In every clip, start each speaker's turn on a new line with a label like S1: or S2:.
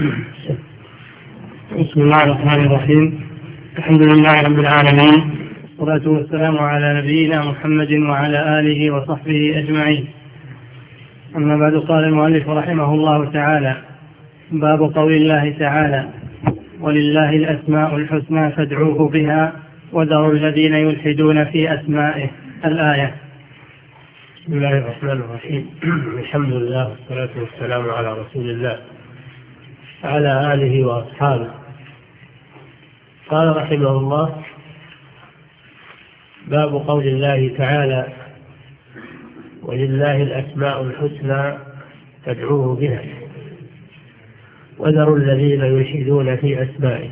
S1: بسم الله الرحمن الرحيم. الحمد لله رب العالمين، والصلاة والسلام على نبينا محمد وعلى آله وصحبه أجمعين. أما بعد، قال المؤلف رحمه الله تعالى: باب قول الله تعالى: ولله الأسماء الحسنى فادعوه بها وذروا الذين يلحدون في أسمائه. الآية.
S2: بسم الله الرحمن الرحيم. الحمد لله والصلاة والسلام على رسول الله وعلى آله وأصحابه. قال رحمه الله: باب قول الله تعالى: ولله الأسماء الحسنى فادعوه بها وذروا الذين يلحدون في أسمائه.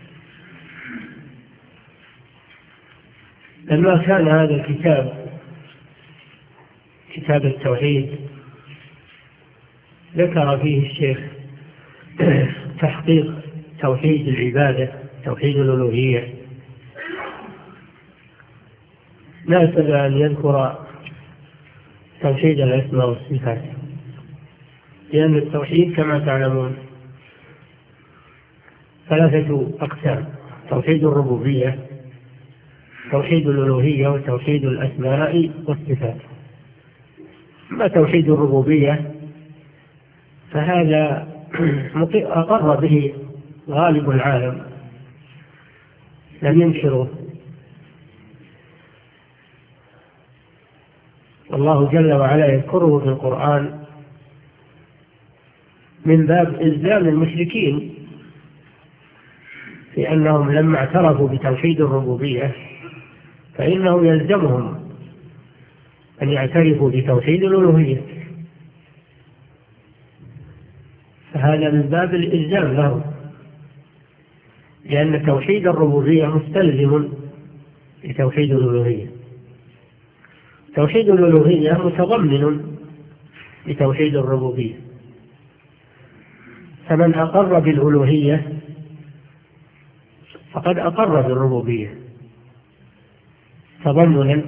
S2: لما كان هذا الكتاب كتاب التوحيد ذكر فيه الشيخ تحقيق توحيد العبادة، توحيد الألوهية، ناسب أن يذكر توحيد الأسماء والصفات، لأن التوحيد كما تعلمون 3 أقسام: توحيد الربوبية، توحيد الألوهية، وتوحيد الأسماء والصفات. أما توحيد الربوبية فهذا أقر به غالب العالم، لم ينكره، والله جل وعلا يذكره في القرآن من باب إلزام المشركين في أنهم لما اعترفوا بتوحيد الربوبية فإنه يلزمهم أن يعترفوا بتوحيد الألوهية، فهذا من باب الإلزام لهم، لأن توحيد الربوبية مستلزم لتوحيد الألوهية. توحيد الألوهية متضمن لتوحيد الربوبية، فمن أقر بالألوهية فقد أقر بالربوبية تضمنا،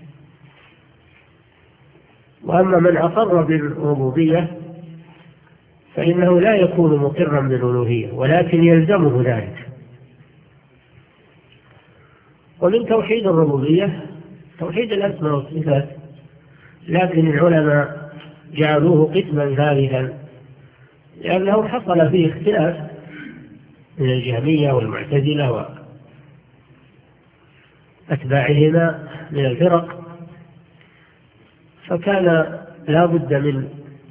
S2: وأما من أقر بالربوبية فإنه لا يكون مقرا بالألوهية، ولكن يلزمه ذلك. ومن توحيد الربوبية توحيد الأسماء والصفات، لكن العلماء جعلوه قسما ثالثا لأنه حصل فيه اختلاف من الجهمية والمعتزلة وأتباعهما من الفرق، فكان لا بد من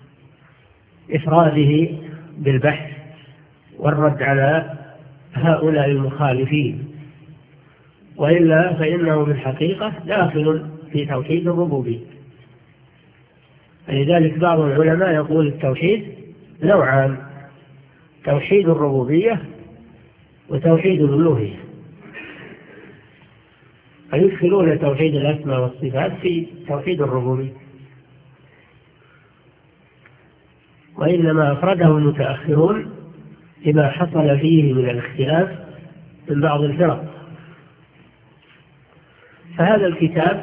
S2: إفراده بالبحث والرد على هؤلاء المخالفين، وإلا فإنه في الحقيقة داخل في توحيد الربوبية. لذلك بعض العلماء يقول التوحيد نوعان: توحيد الربوبية وتوحيد الألوهية، فيدخلون توحيد الأسماء والصفات في توحيد الربوبية، وإنما أفرده المتأخرون لما حصل فيه من الاختلاف من بعض الفرق. فهذا الكتاب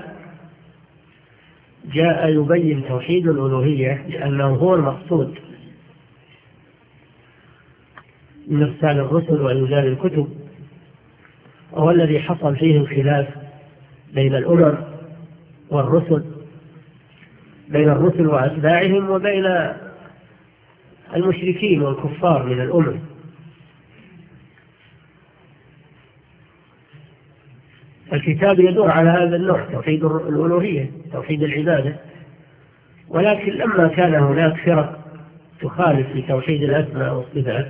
S2: جاء يبين توحيد الألوهية لأنه هو المقصود من إرسال الرسل وإنزال الكتب، وهو الذي حصل فيه الخلاف بين الأمم والرسل، بين الرسل وأتباعهم وبين المشركين والكفار من الأمم. الكتاب يدور على هذا النوع: توحيد الألوهية، توحيد العبادة. ولكن لما كان هناك فرق تخالف في توحيد الأسماء والصفات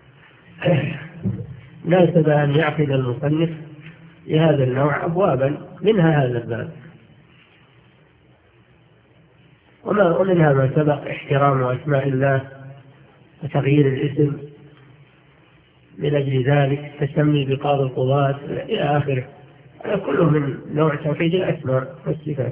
S2: ناسب أن يعقد المصنف لهذا النوع أبوابا، منها هذا الباب، ومنها ما سبق: احترام أسماء الله وتغيير الاسم من أجل ذلك، تسمي بقاضي القضاة إلى آخره. هذا كله من نوع توحيد الأسماء والصفات.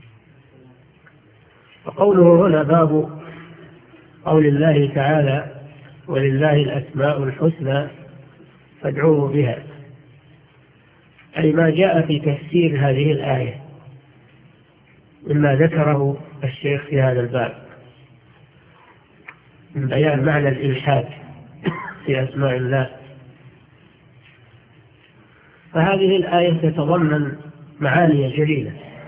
S2: وقوله هنا باب قول الله تعالى: ولله الأسماء الحسنى فادعوه بها، أي ما جاء في تفسير هذه الآية مما ذكره الشيخ في هذا الباب من بيان معنى الإلحاد في أسماء الله. فهذه الآية تتضمن معاني جليلة.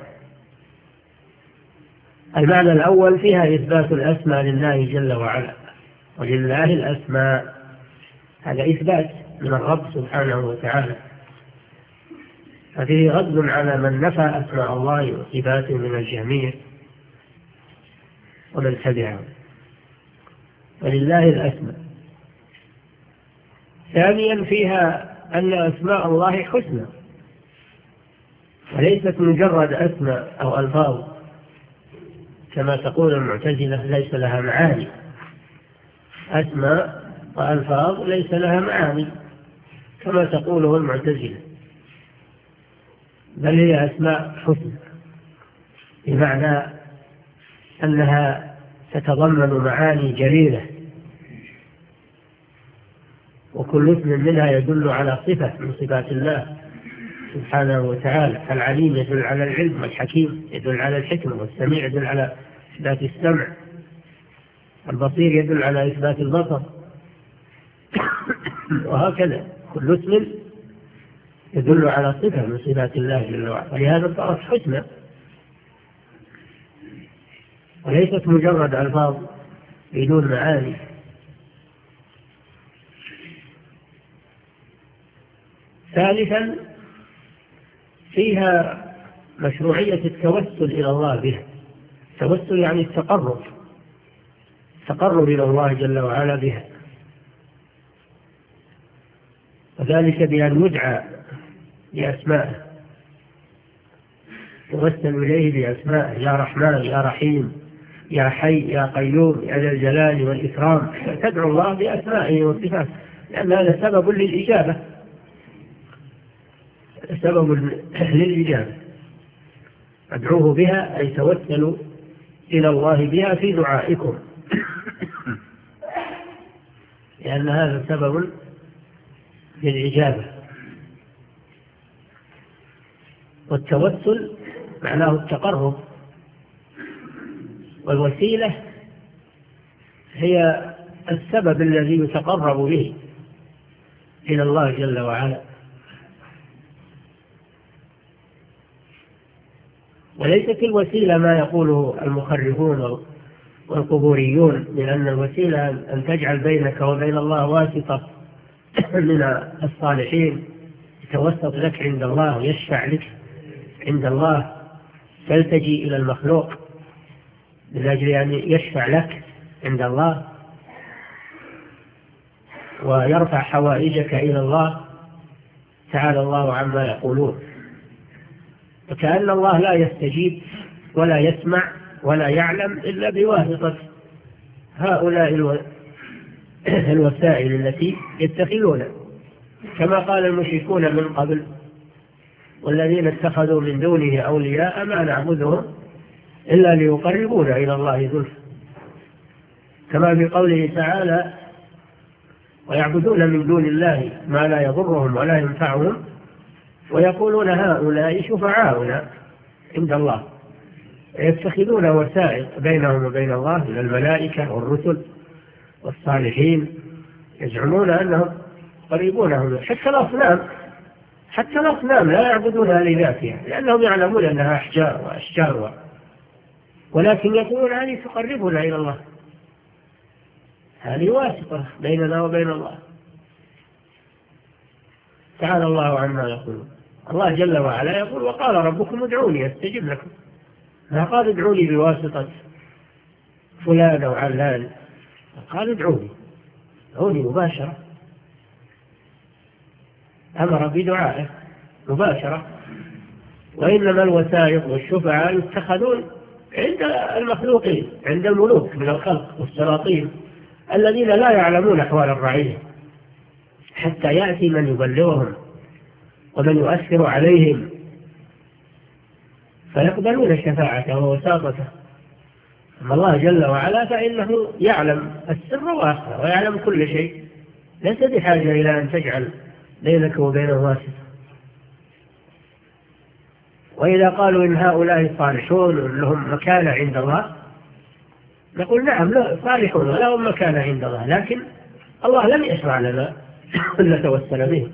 S2: المعنى الأول فيها إثبات الأسماء لله جل وعلا، ولله الأسماء، هذا إثبات من الرب سبحانه وتعالى، ففيه رد على من نفى أسماء الله وصفاته من الجهمية ومن تبعهم. ولله الأسماء. ثانيا فيها أن أسماء الله حسنى، وليست مجرد أسماء أو ألفاظ كما تقول المعتزلة ليس لها معاني. أسماء وألفاظ ليس لها معاني كما تقوله المعتزلة، بل هي أسماء حسنى، بمعنى أنها تتضمن معاني جليلة، وكل اسم منها يدل على صفة من صفات الله سبحانه وتعالى. العليم يدل على العلم، والحكيم يدل على الحكمة، والسميع يدل على إثبات السمع، البصير يدل على إثبات البصر، وهكذا كل اسم يدل على صفة من صفات الله جل وعلا، ولهذا صارت حسنى وليست مجرد ألفاظ بدون معاني. ثالثا فيها مشروعية التوسل إلى الله بها. التوسل يعني التقرب إلى الله جل وعلا بها، وذلك بأن يدعى بأسمائه، توسل إليه بأسمائه: يا رحمن، يا رحيم، يا حي، يا قيوم، يا ذا الجلال والإكرام. تدعو الله بأسمائه وصفاته، لأن هذا سبب للإجابة، ادعوه بها أي توسلوا إلى الله بها في دعائكم، لأن هذا سبب للإجابة. والتوسل معناه التقرب، والوسيلة هي السبب الذي يتقرب به إلى الله جل وعلا. وليست الوسيلة ما يقوله المخرفون والقبوريون من أن الوسيلة أن تجعل بينك وبين الله واسطة من الصالحين يتوسط لك عند الله ويشفع لك عند الله، تلتجي إلى المخلوق من أجل أن يشفع لك عند الله ويرفع حوائجك إلى الله. تعالى الله عما يقولون. وكأن الله لا يستجيب ولا يسمع ولا يعلم إلا بواسطة هؤلاء الوسائل التي يتخذونها، كما قال المشركون من قبل: والذين اتخذوا من دونه أولياء ما نعبدهم إلا ليقربونا إلى الله زلفى، كما بقوله تعالى: ويعبدون من دون الله ما لا يضرهم ولا ينفعهم ويقولون هؤلاء شفعاؤنا عند الله. يتخذون وسائط بينهم وبين الله من الملائكة والرسل والصالحين، يزعمون أنهم قريبونهم. حتى الأصنام لا يعبدونها لذاتها، لأنهم يعلمون أنها أحجار وأشجار، ولكن يقولون هذه تقربنا إلى الله، هذه واسطة بيننا وبين الله. تعالى الله عما يقولون. الله جل وعلا يقول: وقال ربكم ادعوني أستجب لكم. ما قال ادعوني بواسطة فلان أو علان، قال ادعوني مباشرة، أمر بدعائه مباشرة. وإنما الوسائط والشفعاء يتخذون عند المخلوقين، عند الملوك من الخلق والسلاطين الذين لا يعلمون أحوال الرعية، حتى يأتي من يبلغهم ومن يؤثر عليهم فيقبلون شفاعته ووساطته. أما الله جل وعلا فإنه يعلم السر وأخفى ويعلم كل شيء، ليس بحاجة إلى أن تجعل بينك وبينه واسطة. وإذا قالوا إن هؤلاء صالحون لهم مكانة عند الله، نقول نعم، لا صالحون لهم مكانة عند الله، لكن الله لم يشرع لنا أن نتوسل بهم،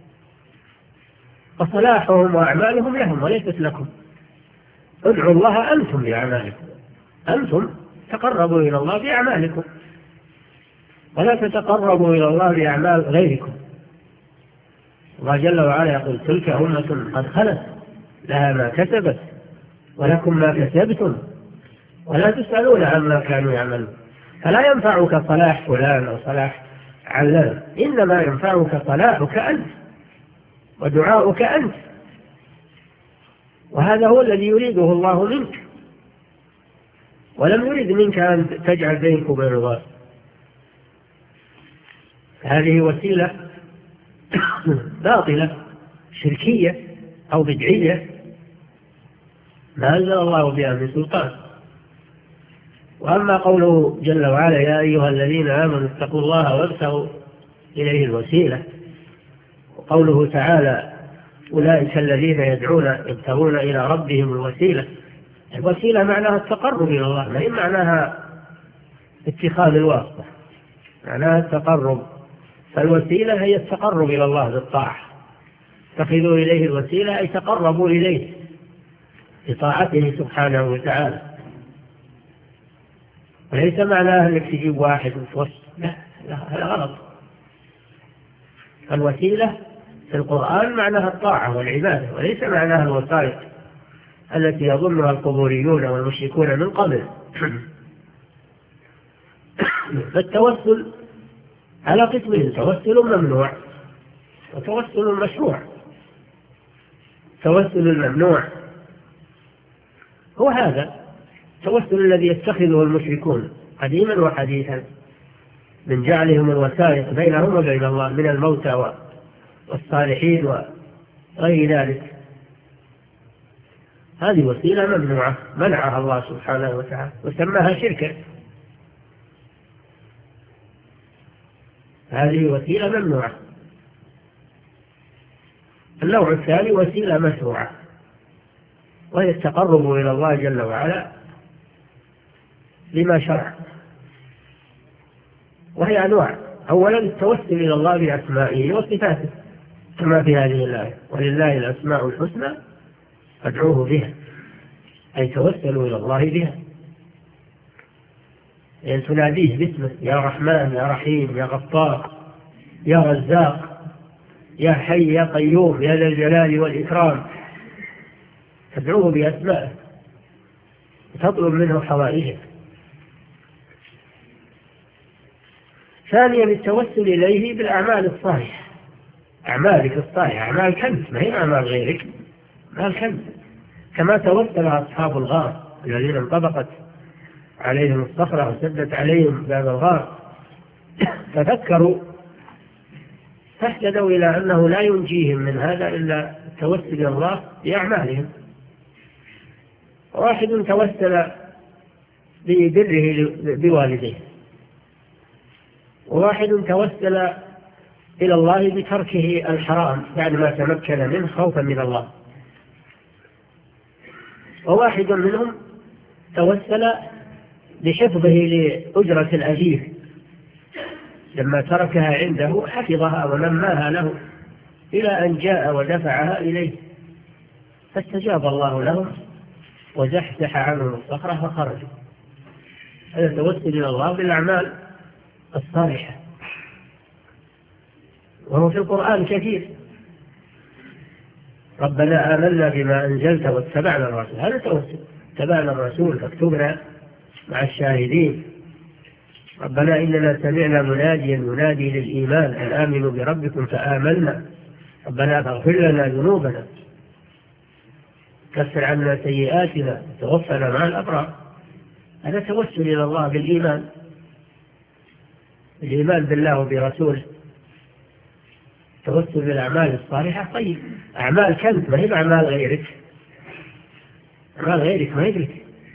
S2: فصلاحهم وأعمالهم لهم وليست لكم. ادعوا الله أنتم بأعمالكم، أنتم تقربوا إلى الله بأعمالكم، ولا تتقربوا إلى الله بأعمال غيركم. الله جل وعلا يقول تلك أمة قد خلت لها ما كسبت ولكم ما كسبتم ولا تسألون عما كانوا يعملون. فلا ينفعك صلاح فلان أو صلاح علان، إنما ينفعك صلاحك أنت ودعاؤك أنت، وهذا هو الذي يريده الله منك، ولم يريد منك أن تجعل بينك وبين الله. هذه وسيلة باطلة شركية أو بدعية ما أنزل الله بها من سلطان. وأما قوله جل وعلا يا أيها الذين آمنوا اتقوا الله وابتغوا إليه الوسيلة، وقوله تعالى أولئك الذين يدعون يبتغون إلى ربهم الوسيلة، الوسيلة معناها التقرب إلى الله، ما هي معناها اتخاذ الواسطة، معناها التقرب. فالوسيلة هي التقرب إلى الله بالطاعة، اتخذوا إليه الوسيلة أي تقربوا إليه بطاعته سبحانه وتعالى. وليس معناها أنك تجيب واحد وتوسل، لا هذا غلط. الوسيلة في القرآن معناها الطاعة والعبادة، وليس معناها الوسائط التي يظنها القبوريون والمشركون من قبل. فالتوسل على قسمين، توسل ممنوع وتوسل مشروع. التوسل الممنوع هو هذا التوسل الذي يتخذه المشركون قديما وحديثا من جعلهم الوسائط بينهم وبين الله من الموتى والصالحين وغير ذلك. هذه وسيلة ممنوعة منعها الله سبحانه وتعالى وسماها شركا. هذه وسيلة ممنوعة. النوع الثاني وسيلة مشروعة، وهي التقرب إلى الله جل وعلا بما شرع، وهي أنواع. أولا التوسل إلى الله بأسمائه وصفاته كما في هذه الآية ولله الأسماء الحسنى فادعوه بها، أي توسلوا إلى الله بها، يعني تناديه باسمه يا رحمن يا رحيم يا غفار يا رزاق يا حي يا قيوم يا ذا الجلال والإكرام، تدعوه بأسمائه وتطلب منه حوائجه. ثانيا التوسل إليه بالأعمال الصالحة، أعمالك الصالحة، أعمال كنز، ما هي أعمال غيرك، أعمال كنز. كما توسل أصحاب الغار الذين انطبقت عليهم الصخرة وسدت عليهم باب الغار تفكروا فاهتدوا إلى أنه لا ينجيهم من هذا إلا التوسل إلى الله بأعمالهم. واحد توسل ببره بوالديه، وواحد توسل إلى الله بتركه الحرام بعد ما تمكن منه خوفا من الله، وواحد منهم توسل بحفظه لأجرة الأجير، لما تركها عنده حفظها ونماها له إلى أن جاء ودفعها إليه فاستجاب الله لهم وزحزح عنهم الصخرة فخرجوا. هذا توسل إلى الله بالأعمال الصالحة، وهو في القرآن كثير. ربنا آمنا بما أنزلت واتبعنا الرسول، هذا توسل، اتبعنا الرسول فاكتبنا مع الشاهدين. ربنا إننا سمعنا مناديا ينادي للإيمان أن آمنوا بربكم فآمنا، ربنا فاغفر لنا ذنوبنا كفر عنا سيئاتنا توفنا مع الأبرار. هذا توسل إلى الله بالإيمان، الإيمان بالله وبرسوله. توسل بالأعمال الصالحة. طيب أعمال كنز، ما هي أعمال غيرك، أعمال غيرك ما يدرك،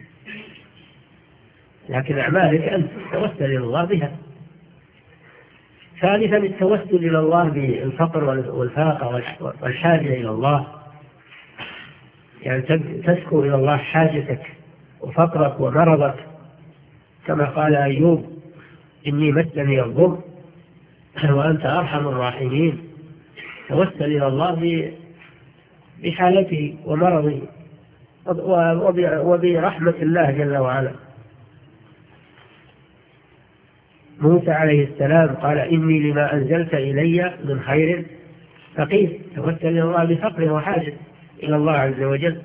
S2: لكن أعمالك أنت توسل إلى الله بها. ثالثا التوسل إلى الله بالفقر والفاقة والحاجة إلى الله، يعني تشكو إلى الله حاجتك وفقرك ومرضك، كما قال أيوب إني مسني الضر وأنت أرحم الراحمين. توسل إلى الله بحالته ومرضه وبرحمة الله جل وعلا. موسى عليه السلام قال إني لما أنزلت إلي من خير فقير. توسل إلى الله بفقره وحاجة إلى الله عز وجل.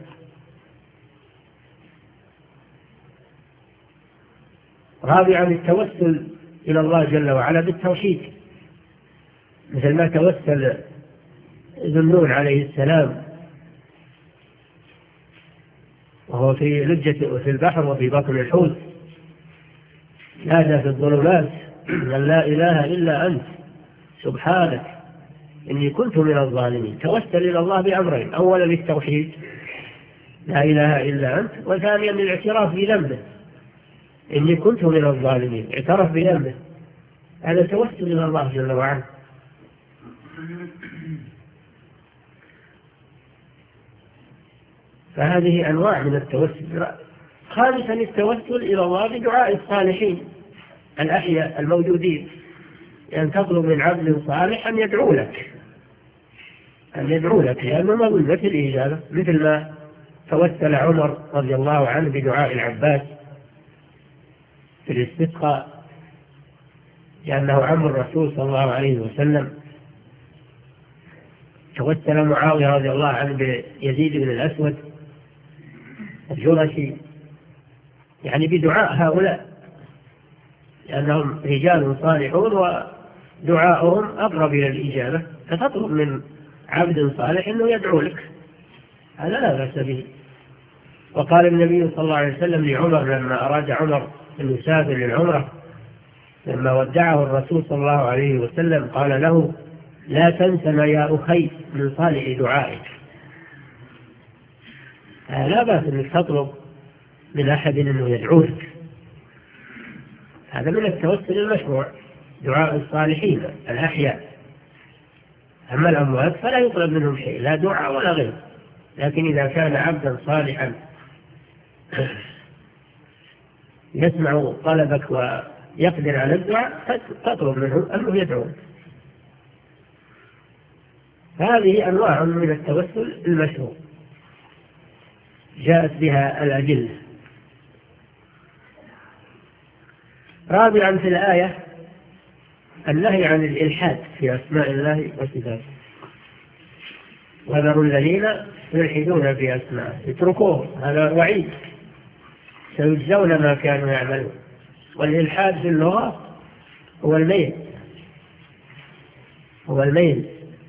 S2: رابعا التوسل إلى الله جل وعلا بالتوحيد، مثل ما توسل ذو النون عليه السلام وهو في لجة في البحر وفي بطن الحوت، نادى في الظلمات أن لا إله إلا أنت سبحانك إني كنت من الظالمين. توسل إلى الله بأمرين: أولا بالتوحيد لا إله إلا أنت، وثانيا بالاعتراف بذنبه إني كنت من الظالمين. اعترف بذنبه، هذا توسل إلى الله جل وعلا. فهذه أنواع من التوسل. خامسا التوسل إلى الله بدعاء الصالحين الأحياء الموجودين، يعني تطلب من عبد صالح أن يدعو لك، لأنه موجود في الإجابة، مثل ما توسل عمر رضي الله عنه بدعاء العباس في الاستسقاء، لأنه عم الرسول صلى الله عليه وسلم. توسل معاوية رضي الله عنه بيزيد بن الأسود الجرشي، يعني بدعاء هؤلاء، لأنهم رجال صالحون ودعاؤهم أقرب إلى الإجابة. فتطلب من عبد صالح أنه يدعو لك، هذا لا بأس به. وقال النبي صلى الله عليه وسلم لعمر لما أراد عمر أن يسافر للعمرة، لما ودعه الرسول صلى الله عليه وسلم قال له: لا تنسى يا أخي من صالح دعائك. لا بأس أنك تطلب من أحد أنه يدعو لك، هذا من التوسل المشروع، دعاء الصالحين الأحياء. أما الأموات فلا يطلب منهم شيء، لا دعاء ولا غير. لكن إذا كان عبدا صالحا يسمع طلبك ويقدر على الدعاء تطلب منه أنه يدعو. هذه أنواع من التوسل المشروع جاءت بها الأدلة. رابعا في الآية النهي عن الإلحاد في أسماء الله وصفاته. وذروا الذين يلحدون في أسماء، اتركوه، هذا وعيد، سيجزون ما كانوا يعملون. والإلحاد في اللغة هو الميل،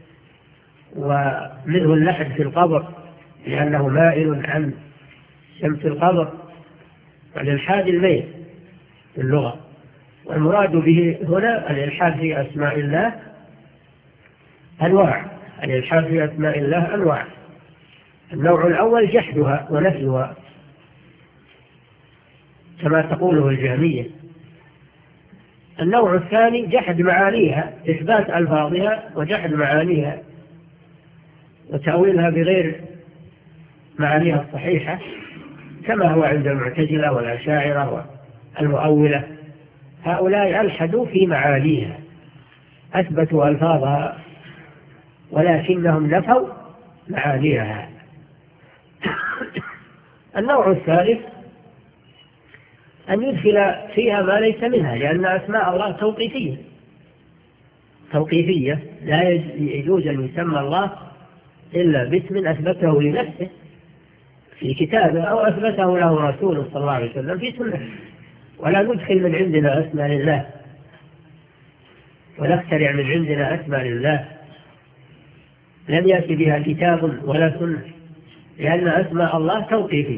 S2: ومنه اللحد في القبر لأنه مائل عن شمس القبر. والإلحاد الميل في اللغة. والمراد به هنا الإلحاد في أسماء الله أنواع. الإلحاد في أسماء الله أنواع. النوع الأول جحدها ونفيها كما تقوله الجهمية. النوع الثاني جحد معانيها، إثبات ألفاظها وجحد معانيها وتأويلها بغير معانيها الصحيحة، كما هو عند المعتزلة والأشاعرة والمؤولة. هؤلاء ألحدوا في معانيها، أثبتوا ألفاظها ولكنهم نفوا معانيها. النوع الثالث أن يدخل فيها ما ليس منها، لأن أسماء الله توقيفية، لا يجوز أن يسمى الله إلا باسم أثبته لنفسه في كتابه أو أثبته له رسول صلى الله عليه وسلم في سنة. ولا ندخل من عندنا أسماء لله ونخترع من عندنا أسماء لله لم يأتي بها كتاب ولا سنة، لأن أسماء الله توقيفية.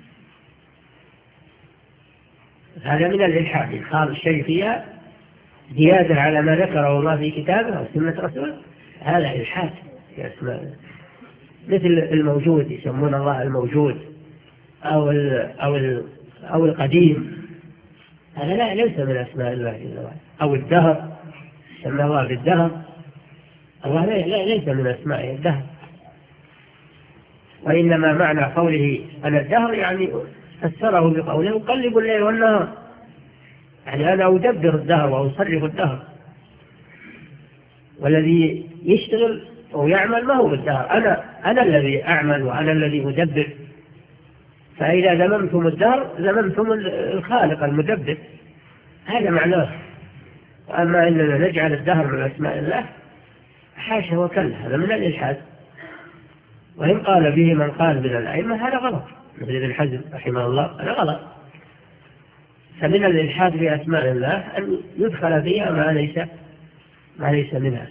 S2: هذا من الإلحاد، إدخال الشيء فيها زيادة على ما ذكره الله في كتابه أو سنة رسوله، هذا إلحاد في أسماء. مثل الموجود، يسمون الله الموجود أو القديم، هذا ليس من أسماء الله جل وعلا. أو الدهر، سمى الله بالدهر، الله ليس من أسمائه الدهر. وإنما معنى قوله أنا الدهر يعني فسره بقوله أقلب الليل والنهار، يعني أنا أدبر الدهر وأصرف الدهر. والذي يشتغل ويعمل ما هو بالدهر، أنا الذي أعمل وأنا الذي أدبر. فإذا ذممتم الدهر ذممتم الخالق المدبر، هذا معناه. وأما إننا نجعل الدهر من أسماء الله حاشا وكلا، هذا من الإلحاد. وإن قال به من قال من الأئمة هذا غلط، مثل ابن حزم رحمه الله، هذا غلط. فمن الإلحاد في أسماء الله أن يدخل فيها ما ليس منها.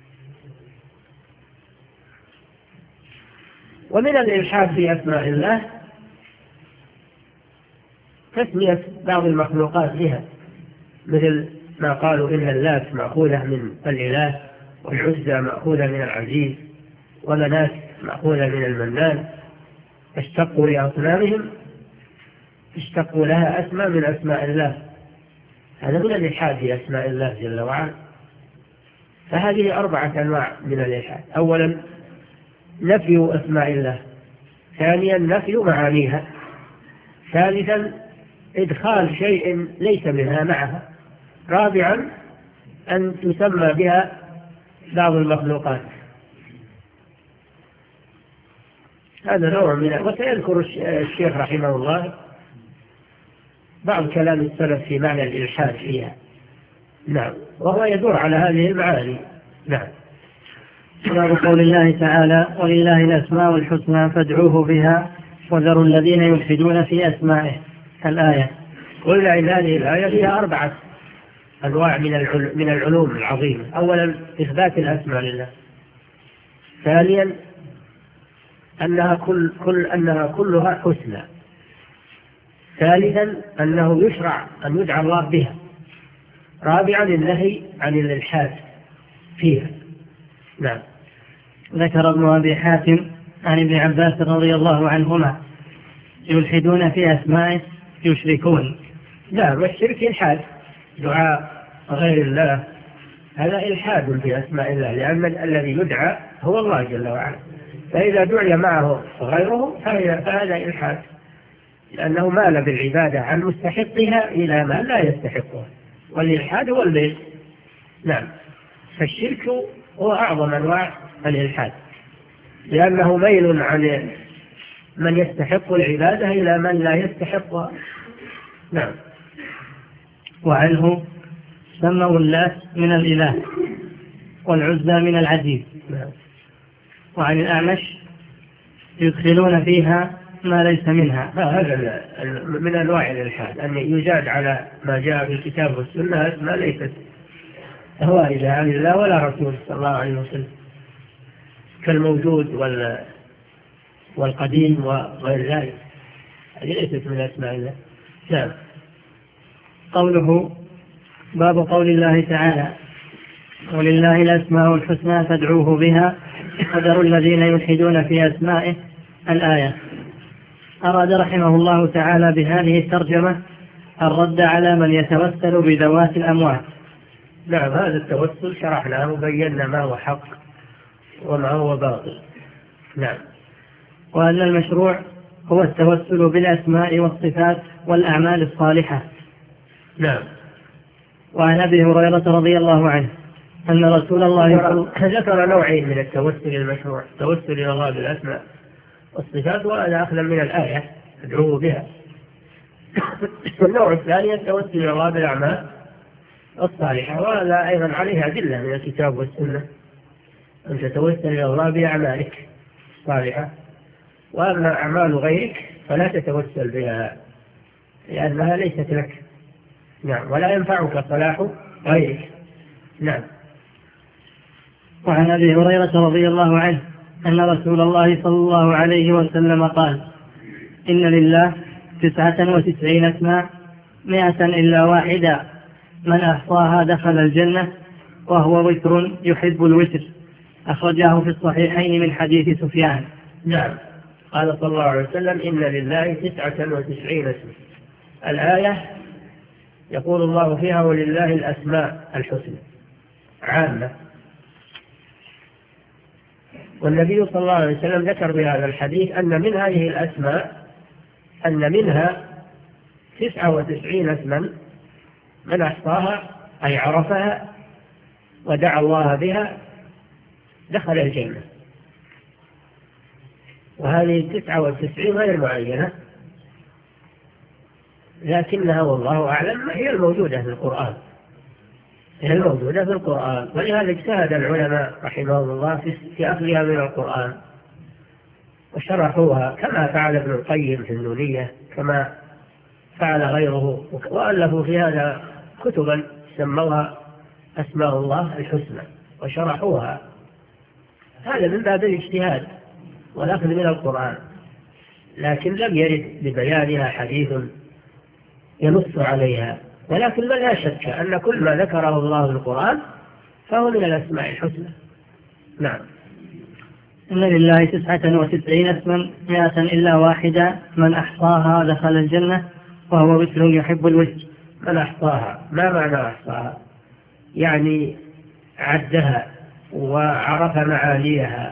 S2: ومن الإلحاد في أسماء الله تسمية بعض المخلوقات بها، مثل ما قالوا إن اللات مأخوذة من الإله، والعزى مأخوذة من العزيز، ومناة مأخوذة من المنان، اشتقوا لأصنامهم اشتقوا لها أسماء من أسماء الله. هذا من الإلحاد في أسماء الله جل وعلا. فهذه 4 أنواع من الإلحاد: أولا نفي أسماء الله، ثانيا نفي معانيها، ثالثا إدخال شيء ليس منها معها، رابعا أن تسمى بها بعض المخلوقات. هذا نوع من، وسيذكر الشيخ رحمه الله بعض كلام السلف في معنى الإلحاد فيها. نعم، وهو يدور على هذه المعاني. نعم.
S1: باب قول الله تعالى: ولله الأسماء الحسنى فادعوه بها وذروا الذين يلحدون في أسمائه، الآية.
S2: قلنا إن هذه الآية فيها 4 أنواع من العلوم العظيمة. أولا إثبات الأسماء لله، ثانيا أنها كلها حسنى، ثالثا أنه يشرع أن يدعى الله بها، رابعا النهي عن الإلحاد فيها. نعم.
S1: ذكر ابن أبي حاتم عن ابن عباس رضي الله عنهما: يلحدون في أسمائه يشركون.
S2: لا، والشرك إلحاد، دعاء غير الله هذا إلحاد في أسماء الله، لأن الذي يدعى هو الله جل وعلا، فإذا دعي معه غيره فهذا إلحاد، لأنه مال بالعبادة عن مستحقها إلى ما لا يستحقها، والإلحاد هو الميل. نعم. فالشرك هو أعظم أنواع الإلحاد، لأنه ميل عن من يستحق العبادة إلى من لا يستحقها. نعم.
S1: وعنه سموا اللات من الإله والعزى من العزيز.
S2: نعم.
S1: وعن الأعمش يدخلون فيها ما ليس منها.
S2: هذا من أنواع الإلحاد، أن يزاد على ما جاء في الكتاب والسنة ما ليست واردة عن الله ولا رسول صلى الله عليه وسلم، كالموجود والقديم وغير ذلك، هذه ليست من أسماء الله. نعم.
S1: قوله: باب قول الله تعالى: ولله الأسماء الحسنى فادعوه بها وذروا الذين يلحدون في أسمائه، الآية. أراد رحمه الله تعالى بهذه الترجمة الرد على من يتوسل بذوات الأموات.
S2: نعم، هذا التوسل شرحناه وبينا ما هو حق وما هو باطل. نعم.
S1: وأن المشروع هو التوسل بالأسماء والصفات والأعمال الصالحة.
S2: نعم.
S1: وعن أبي هريرة رضي الله عنه أن رسول الله
S2: ذكر نوعين من التوسل المشروع: التوسل إلى الله بالأسماء والصفات، وهذا أخذ من الآية ادعوه بها. والنوع الثاني التوسل إلى الله بالأعمال الصالحة، وهذا أيضا عليه أدلة من الكتاب والسنة، أن تتوسل إلى الله بأعمالك الصالحة، وأما أعمال غيرك فلا تتوسل بها لأنها ليست لك. نعم. ولا ينفعك صلاح غيرك. نعم.
S1: وعن أبي هريرة رضي الله عنه أن رسول الله صلى الله عليه وسلم قال: إن لله 99 اسماء 100 إلا واحدة، من أحصاها دخل الجنة وهو وتر يحب الوتر. أخرجاه في الصحيحين من حديث سفيان.
S2: نعم. قال صلى الله عليه وسلم: إن لله 99 اسم. الآية يقول الله فيها: ولله الأسماء الحسنى، عامة. والنبي صلى الله عليه وسلم ذكر بهذا الحديث أن من هذه الأسماء أن منها 99 اسما من أحصاها أي عرفها ودعا الله بها دخل الجنة. وهذه 99 غير معينة، لكنها والله أعلم هي الموجودة في القرآن، ولهذا اجتهد العلماء رحمهم الله في أخذها من القرآن وشرحوها، كما فعل ابن القيم في النونية، كما فعل غيره، وألفوا في هذا كتبا سموها أسماء الله الحسنى وشرحوها. هذا من باب الاجتهاد والأخذ من القرآن، لكن لم يرد ببيانها حديث ينص عليها. ولكن لا شك أن كل ما ذكره الله في القرآن فهو من الأسماء الحسنى. نعم.
S1: إن لله 99 اسما 100 إلا واحدة، من أحصاها دخل الجنة وهو وتر يحب الوتر.
S2: من أحصاها، ما معنى أحصاها؟ يعني عدها وعرف معانيها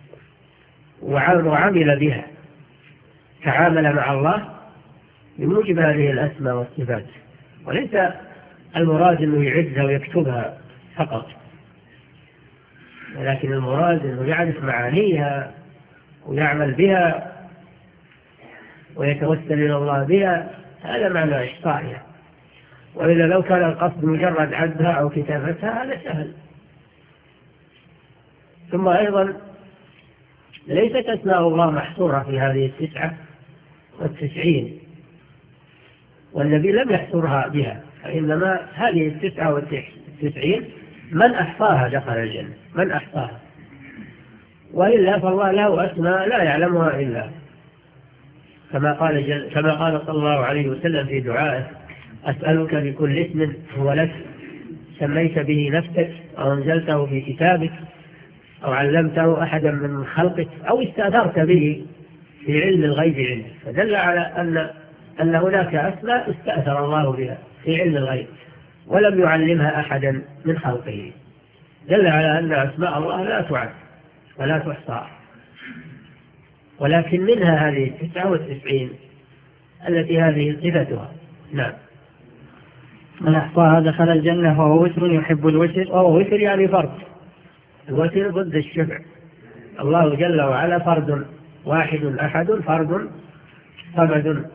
S2: وعمل بها، تعامل مع الله بموجب هذه الأسماء والصفات، وليس المراد أنه يعدها ويكتبها فقط، ولكن المراد أنه يعرف معانيها ويعمل بها ويتوسل إلى الله بها. هذا معنى إحصائها. وإذا لو كان القصد مجرد عدها أو كتابتها هذا سهل. ثم أيضا ليست أسماء الله محصورة في هذه 99، والنبي لم يحصرها بها، فإنما هذه 99 من أحصاها دخل الجنة، من أحصاها. وإلا فالله له أسماء لا يعلمها إلا، كما قال صلى الله عليه وسلم في دعائه: أسألك بكل اسم هو لك سميت به نفسك أو أنزلته في كتابك أو علمته أحدا من خلقك أو استأثرت به في علم الغيب عندك. فدل على أن هناك أسماء استأثر الله بها في علم الغيب ولم يعلمها أحدا من خلقه. دل على أن أسماء الله لا تعد ولا تحصى، ولكن منها هذه 99 التي هذه صفتها. نعم.
S1: من أحصاها دخل الجنة وهو وتر يحب الوتر.
S2: وهو وتر يعني فرد، الوتر ضد الشفع. الله جل وعلا فرد واحد أحد، فرد صمد،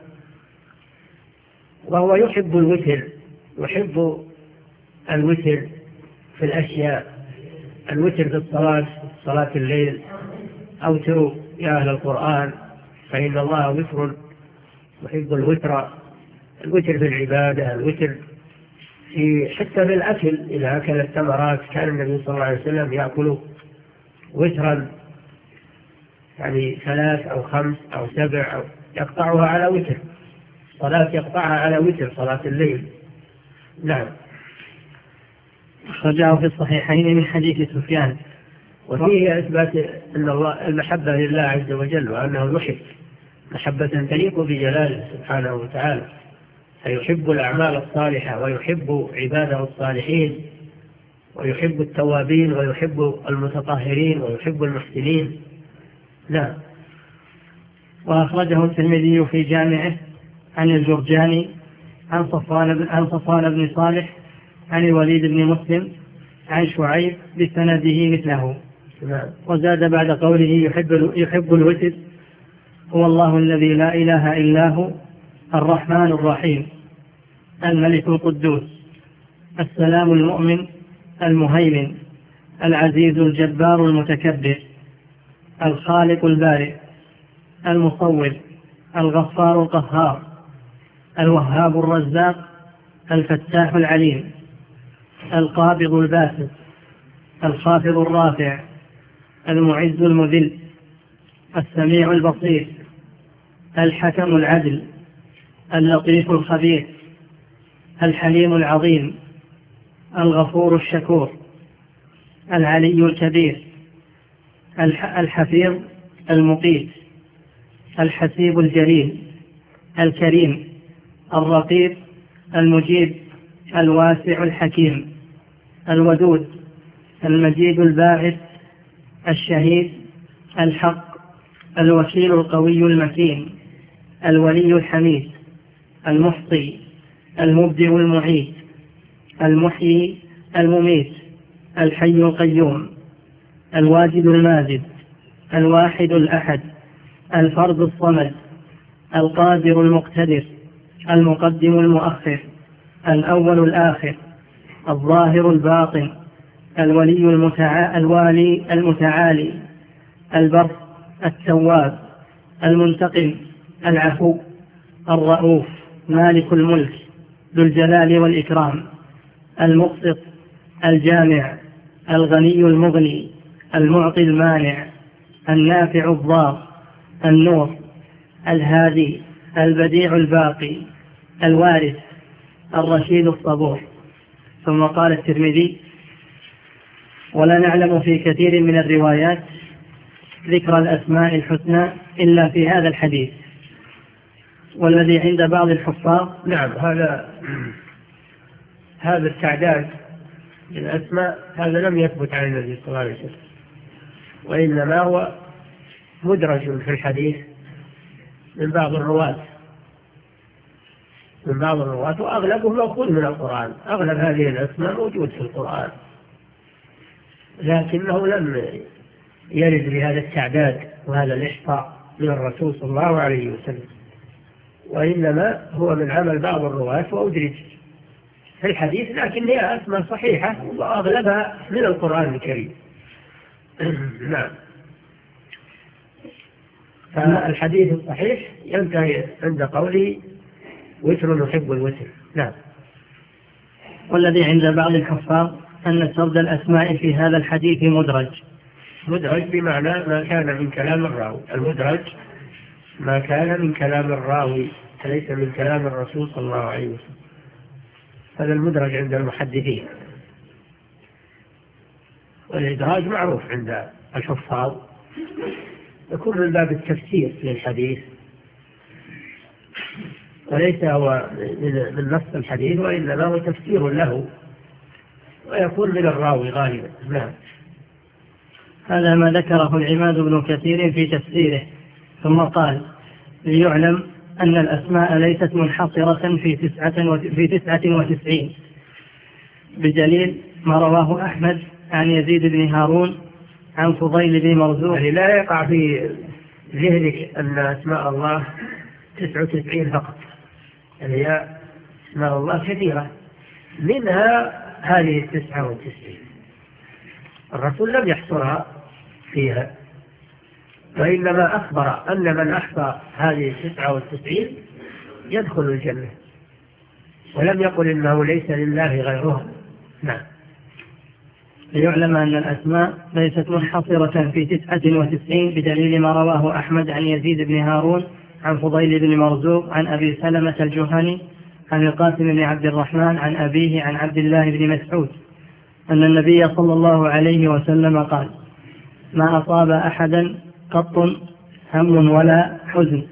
S2: وهو يحب الوتر، يحب الوتر في الأشياء. الوتر في الصلاة، صلاة الليل: أوتروا يا أهل القرآن فإن الله وتر يحب الوتر. الوتر في العبادة، الوتر حتى في الأكل. إذا أكل التمرات كان النبي صلى الله عليه وسلم يأكل وترا، يعني 3 أو 5 أو 7، أو يقطعها على وتر. صلاة يقطعها على وتر، صلاة الليل. نعم.
S1: أخرجه في الصحيحين من حديث سفيان.
S2: وفيه إثبات أن الله المحبة لله عز وجل، وأنه يحب محبة تليق بجلاله سبحانه وتعالى، فيحب الأعمال الصالحة ويحب عباده الصالحين ويحب التوابين ويحب المتطهرين ويحب المحسنين. نعم.
S1: وأخرجه الترمذي في جامعه عن الجرجاني عن صفوان بن صالح عن الوليد بن مسلم عن شعيب بسنده مثله. وزاد بعد قوله يحب الوتر: هو الله الذي لا إله إلا هو الرحمن الرحيم الملك القدوس السلام المؤمن المهيمن العزيز الجبار المتكبر الخالق البارئ المصور الغفار القهار الوهاب الرزاق الفتاح العليم القابض الباسط الخافض الرافع المعز المذل السميع البصير الحكم العدل اللطيف الخبير الحليم العظيم الغفور الشكور العلي الكبير الحفيظ المقيت الحسيب الجليل الكريم الرقيب المجيب الواسع الحكيم الودود المجيد الباعث الشهيد الحق الوكيل القوي المتين الولي الحميد المحصي المبدع المعيد المحيي المميت الحي القيوم، الواجد الماجد، الواحد الأحد، الفرد الصمد، القادر المقتدر، المقدم المؤخر، الأول الآخر، الظاهر الباطن، الوالي المتعالي، البر التواب، المنتقم، العفو، الرؤوف، مالك الملك، ذو الجلال والإكرام، المقسط، الجامع، الغني المغني، المعطي المانع، النافع الضار، النور، الهادي، البديع الباقي، الوارث، الرشيد الصبور. ثم قال الترمذي: ولا نعلم في كثير من الروايات ذكر الأسماء الحسنى إلا في هذا الحديث. والذي عند بعض الحفاظ
S2: نعم، هذا التعداد للأسماء هذا لم يثبت عن النبي صلى الله عليه وسلم، وإنما هو مدرج في الحديث من بعض الرواة وأغلبه مأخوذ من القرآن. أغلب هذه الأسماء موجود في القرآن، لكنه لم يرد بهذا التعداد وهذا الإحصاء من الرسول صلى الله عليه وسلم، وإنما هو من عمل بعض الرواة وأدرج في الحديث، لكن هي أسماء صحيحة وأغلبها من القرآن الكريم. نعم. فالحديث الصحيح ينتهي عند قوله: وتر يحب الوتر. نعم.
S1: والذي عند بعض الحفاظ أن سرد الأسماء في هذا الحديث مدرج
S2: بمعنى ما كان من كلام الراوي. المدرج ما كان من كلام الراوي ليس من كلام الرسول صلى الله عليه وسلم. هذا المدرج عند المحدثين، والإدراج معروف عند الحفاظ، يكون من باب التفسير للحديث وليس هو من نص الحديث، وإنما هو تفسير له، ويكون من الراوي غالبا. نعم.
S1: هذا ما ذكره العماد بن كثير في تفسيره. ثم قال: ليعلم أن الأسماء ليست منحصرة في 99 بدليل ما رواه أحمد عن يزيد بن هارون عن فضيل بن مرزوق.
S2: يعني لا يقع في ذهنك أن أسماء الله 99 فقط، يعني هي أسماء الله كثيرة، منها هذه 99. الرسول لم يحصرها فيها، وإنما أخبر أن من أحصى هذه 99 يدخل الجنة، ولم يقل إنه ليس لله غيرها. نعم.
S1: ليعلم أن الأسماء ليست منحصرة في 99 بدليل ما رواه أحمد عن يزيد بن هارون عن فضيل بن مرزوق عن أبي سلمة الجهني عن القاسم بن عبد الرحمن عن أبيه عن عبد الله بن مسعود أن النبي صلى الله عليه وسلم قال: ما أصاب أحدا قط هم ولا حزن.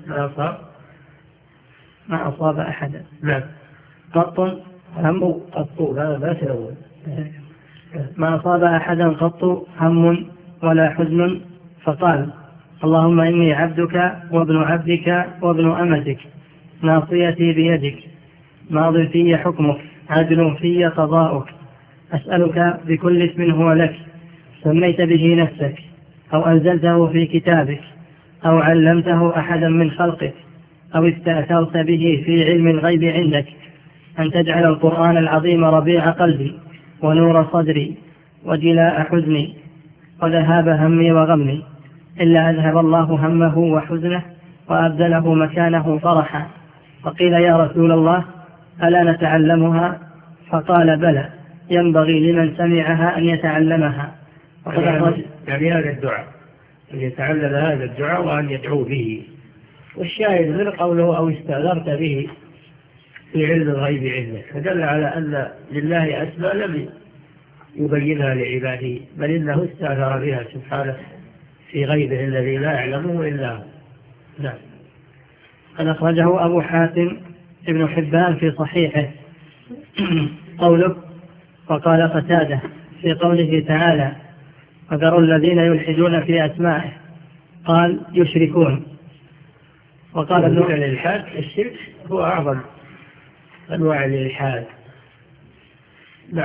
S1: ما أصاب أحدا قط هم ما أصاب أحدا قط هم ولا حزن، فقال: اللهم إني عبدك وابن عبدك وابن أمتك، ناصيتي بيدك، ماض في حكمك، عدل في قضاؤك، أسألك بكل اسم هو لك سميت به نفسك أو أنزلته في كتابك أو علمته أحدا من خلقك أو استأثرت به في علم الغيب عندك أن تجعل القرآن العظيم ربيع قلبي ونور صدري وجلاء حزني وذهاب همي وغمي، إلا أذهب الله همه وحزنه وأبدله مكانه فرحا. فقيل: يا رسول الله ألا نتعلمها؟ فقال: بلى، ينبغي لمن سمعها أن يتعلمها.
S2: يعني هذا الدعاء، أن يتعلم هذا الدعاء وأن يدعو به. والشاهد من قوله أو استأثرت به في علم الغيب عندك، فدل على أن لله أسماء لم يبينها لعباده، بل إنه استأثر بها سبحانه في غيبه الذي لا يعلمه إلا هو. نعم.
S1: قد أخرجه أبو حاتم ابن حبان في صحيحه. قوله: وقال قتادة في قوله تعالى: وذروا الذين يلحدون في أسمائه، قال: يشركون. وقال ابن
S2: الإلحاد، الشرك هو أعظم أنواع الإلحاد. نعم.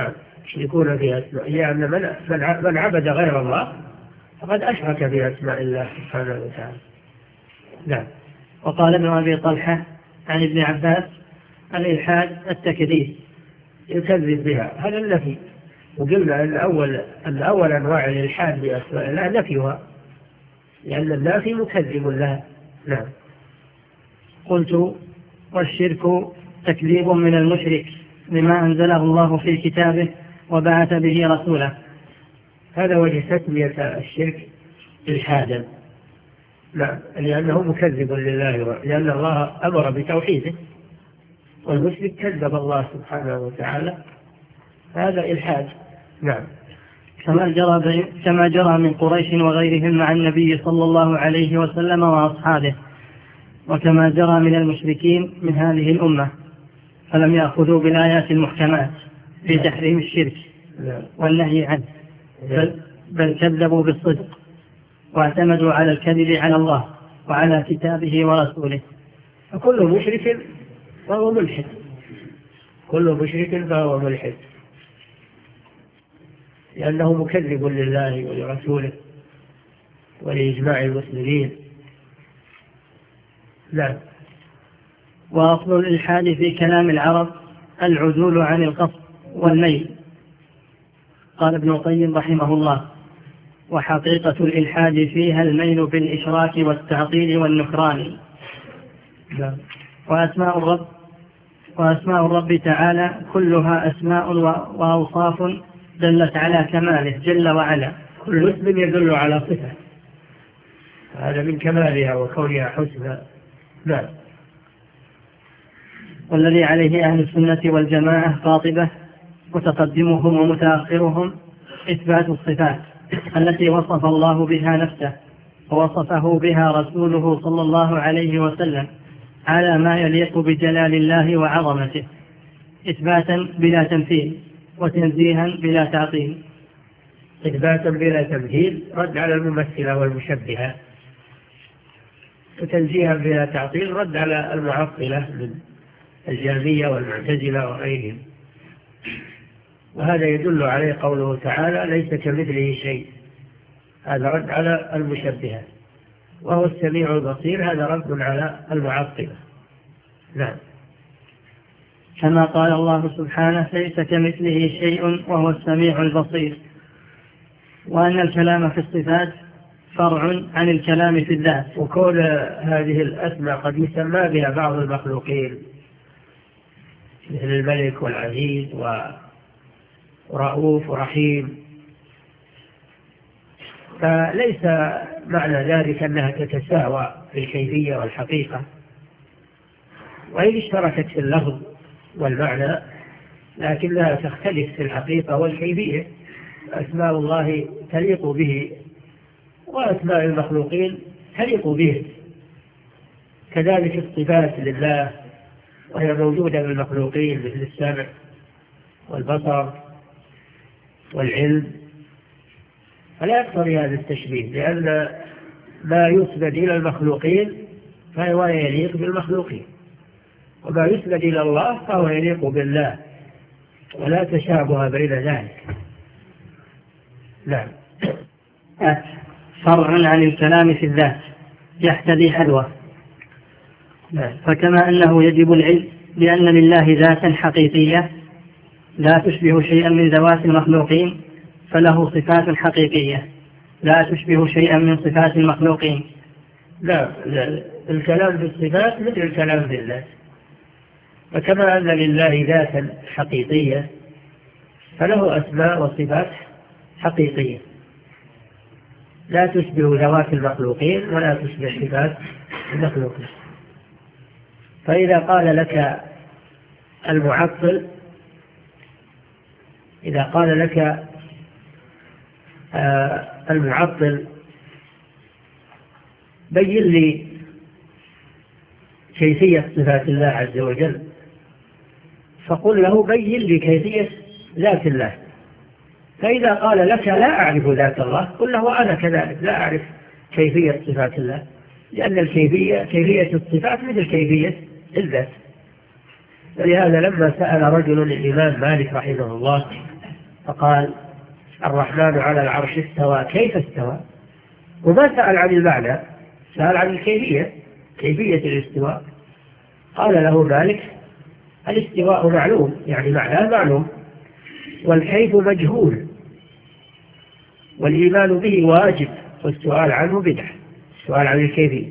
S2: يشركون في أسماء، يعني من عبد غير الله فقد أشرك في أسماء الله سبحانه وتعالى. نعم.
S1: وقال ابن أبي طلحة عن ابن عباس: الإلحاد التكذيب،
S2: يكذب بها، هذا النفي. وقلنا أن أول أنواع الإلحاد بأسماء الله نفيها، لأن النافي مكذب لها. نعم.
S1: قلت: والشرك تكذيب من المشرك لما أنزله الله في كتابه وبعث به رسوله.
S2: هذا وجه تسمية الشرك إلحادا. نعم، لأنه مكذب لله، لأن الله أمر بتوحيده، والمشرك كذب الله سبحانه وتعالى، هذا إلحاد. نعم.
S1: كما جرى من قريش وغيرهم مع النبي صلى الله عليه وسلم وأصحابه، وكما جرى من المشركين من هذه الأمة، فلم يأخذوا بالآيات المحكمات في تحريم الشرك والنهي عنه، بل كذبوا بالصدق واعتمدوا على الكذب على الله وعلى كتابه ورسوله.
S2: فكل مشرك فهو ملحد، كل مشرك فهو ملحد، لأنه مكذب لله ولرسوله ولإجماع المسلمين. لا.
S1: وأصل الإلحاد في كلام العرب العدول عن القصد والميل. قال ابن القيم رحمه الله: وحقيقة الإلحاد فيها الميل بالإشراك والتعطيل والنكران. وأسماء الرب تعالى كلها أسماء وأوصاف دلت على كماله جل وعلا،
S2: كل اسم يدل على صفة، هذا من كمالها وكونها حسنى. نعم.
S1: والذي عليه أهل السنة والجماعة قاطبة متقدمهم ومتأخرهم إثبات الصفات التي وصف الله بها نفسه ووصفه بها رسوله صلى الله عليه وسلم على ما يليق بجلال الله وعظمته، إثباتا بلا تمثيل وتنزيها بلا تعطيل.
S2: إثباتا بلا تمثيل رد على الممثلة والمشبهة، وتنزيها بلا تعطيل رد على المعطلة من الجهمية والمعتزلة وغيرهم. وهذا يدل عليه قوله تعالى: ليس كمثله شيء، هذا رد على المشبهة. وهو السميع البصير، هذا رد على المعطلة. نعم.
S1: كما قال الله سبحانه: ليس كمثله شيء وهو السميع البصير. وأن الكلام في الصفات فرع عن الكلام في الذات.
S2: وكون هذه الأسماء قد يسمى بها بعض المخلوقين مثل الملك والعزيز ورؤوف ورحيم، فليس معنى ذلك أنها تتساوى في الكيفية والحقيقة، وإن اشتركت في اللفظ والمعنى لكنها تختلف في الحقيقة والكيفية. أسماء الله تليق به وأسماء المخلوقين تليق به، كذلك الصفات لله وهي موجودة بالمخلوقين مثل السمع والبصر والعلم، فلا يقتضي هذا التشبيه، لأن ما يسند إلى المخلوقين فهو يليق بالمخلوقين، وما يسند إلى الله فهو يليق بالله، ولا تشابه بين ذلك. نعم.
S1: فرع عن الكلام في الذات يحتذي حذوه. فكما أنه يجب العلم بأن لله ذاتا حقيقية لا تشبه شيئا من ذوات المخلوقين، فله صفات حقيقية لا تشبه شيئا من صفات المخلوقين.
S2: لا، الكلام في الصفات مثل الكلام في الذات. وكما أن لله ذاتا حقيقية فله أسماء وصفات حقيقية لا تشبه ذوات المخلوقين ولا تشبه صفات المخلوقين. فإذا قال لك المعطل، إذا قال لك المعطل بين لي كيفية صفات الله عز وجل، فقل له بين لي كيفية ذات الله. فإذا قال لك لا أعرف ذات الله، قل له أنا كذلك لا أعرف كيفية صفات الله، لأن كيفية الصفات مثل كيفية الذات. ولهذا لما سأل رجل الإمام مالك رحمه الله فقال الرحمن على العرش استوى كيف استوى، وما سأل عن المعنى، سأل عن الكيفية، كيفية الاستواء. قال له مالك الاستواء معلوم، يعني معناه معلوم، والكيف مجهول، والإيمان به واجب، والسؤال عنه بدعة، السؤال عن الكيفية.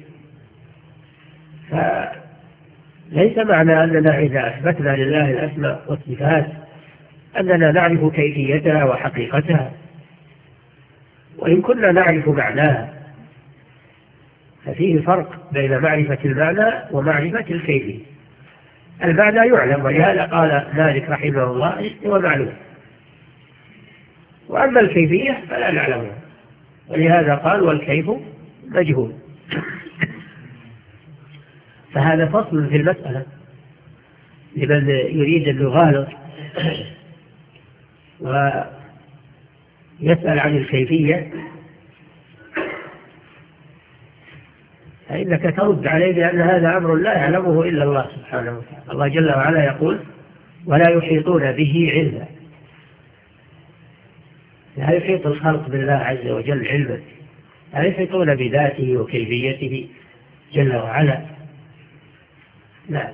S2: فليس معنى أننا إذا أثبتنا لله الأسماء والصفات أننا نعرف كيفيتها وحقيقتها، وإن كنا نعرف معناها، ففيه فرق بين معرفة المعنى ومعرفة الكيفية. المعنى يعلم، ولهذا قال مالك رحمه الله الاستواء معلوم، وأما الكيفية فلا نعلمها، ولهذا قال والكيف مجهول. فهذا فصل في المسألة لمن يريد أن يغالط ويسأل عن الكيفية، فإنك ترد عليه بأن هذا أمر لا يعلمه إلا الله سبحانه وتعالى. الله جل وعلا يقول ولا يحيطون به علما، لا يحيط الخلق بالله عز وجل علما، لا يحيطون بذاته وكيفيته جل وعلا. لا.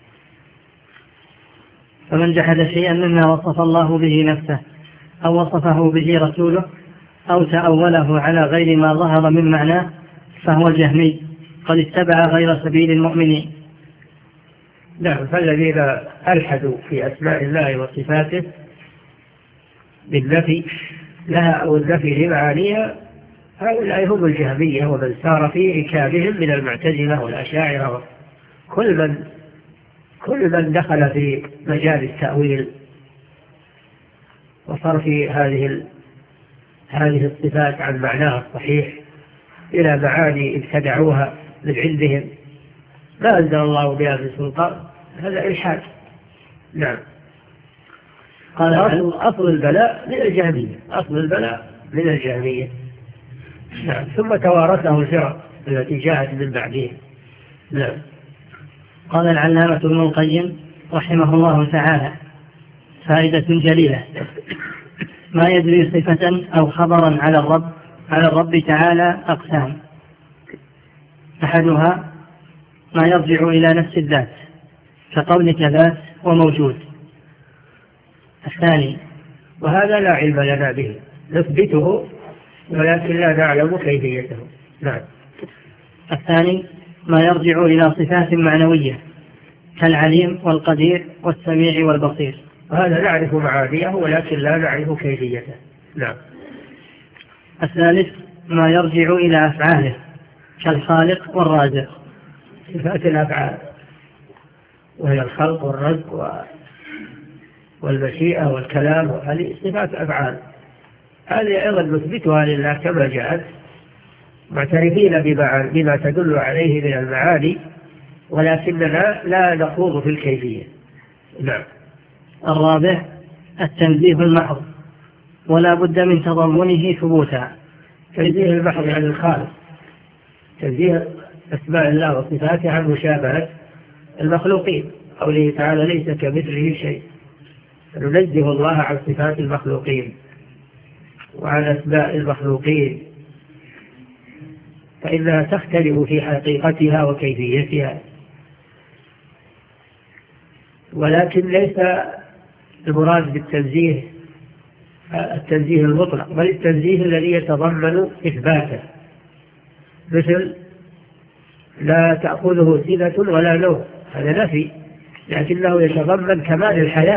S1: فمن جحد شيئا مما وصف الله به نفسه أو وصفه به رسوله أو تأوله على غير ما ظهر من معناه فهو جهمي قد اتبع غير سبيل المؤمنين.
S2: نعم. فالذين ألحدوا في أسماء الله وصفاته بالنفي لها أو النفي لمعانيها هؤلاء هم الجهمية، ومن سار في ركابهم من المعتزلة والأشاعرة، كل من دخل في مجال التأويل وصرف هذه الصفات عن معناها الصحيح إلى معاني ابتدعوها من عندهم ما أنزل الله بها من سلطان، هذا إلحاد. نعم. قال أصل البلاء من الجهمية، أصل البلاء من الجهمية. نعم. ثم توارثه الفرق التي جاءت من بعدهم. نعم.
S1: قال العلامة ابن القيم رحمه الله تعالى فائدة جليلة: ما يدري صفة أو خبرا على الرب تعالى أقسام: أحدها ما يرجع إلى نفس الذات كقولك ذات وموجود. الثاني،
S2: وهذا لا علم لنا به، نثبته ولكن لا نعلم كيفيته. نعم.
S1: الثاني ما يرجع إلى صفات معنوية كالعليم والقدير والسميع والبصير،
S2: وهذا نعرف معانيه ولكن لا نعرف كيفيته. نعم.
S1: الثالث ما يرجع إلى أفعاله كالخالق والرازق،
S2: صفات الأفعال وهي الخلق والرزق والمشيئة والكلام، هذه صفات أفعال، هذه أيضا نثبتها لله كما جاءت، معترفين بما تدل عليه من المعاني، ولكننا لا نخوض في الكيفية. نعم.
S1: الرابع التنزيه المحض ولا بد من تضمنه ثبوتا.
S2: تنزيه المحض عن الخالق، تنزيه أسماء الله وصفاته عن مشابهة المخلوقين، قوله تعالى ليس كمثله شيء، ننزه الله عن صفات المخلوقين وعن أسماء المخلوقين، فإنها تختلف في حقيقتها وكيفيتها، ولكن ليس المراد بالتنزيه التنزيه المطلق، بل التنزيه الذي يتضمن إثباته، مثل لا تأخذه سنة ولا نوم، هذا نفي، لكنه يتضمن كمال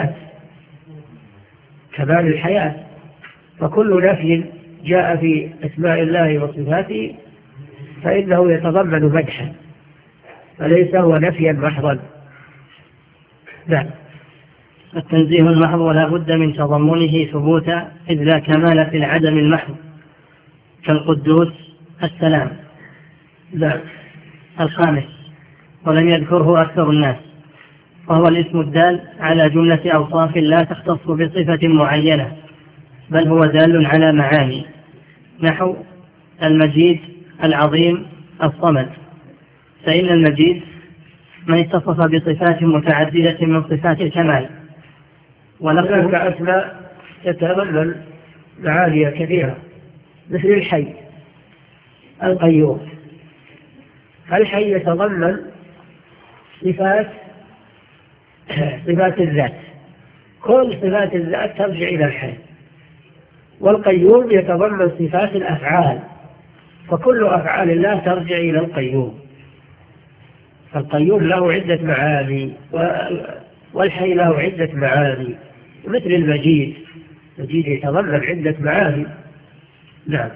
S2: الحياة، فكل نفي جاء في أسماء الله وصفاته فإنه يتضمن مدحا، فليس هو نفيا محضا. نعم.
S1: التنزيه المحض ولا بد من تضمنه ثبوتا، إذ لا كمال في العدم المحض كالقدوس السلام.
S2: نعم.
S1: الخامس ولم يذكره أكثر الناس، وهو الاسم الدال على جملة أوصاف لا تختص بصفة معينة، بل هو دال على معاني، نحو المجيد العظيم الصمد، فإن المجيد من اتصف بصفات متعددة من صفات الكمال،
S2: هناك أسماء يتضمن معاني كثيرة، مثل الحي القيوم. الحي يتضمن صفات الذات، كل صفات الذات ترجع إلى الحي. والقيوم يتضمن صفات الأفعال، فكل أفعال الله ترجع إلى القيوم. فالقيوم له عدة معاني، والحي له عدة معاني، مثل المجيد يتضمن عدة معاني. نعم.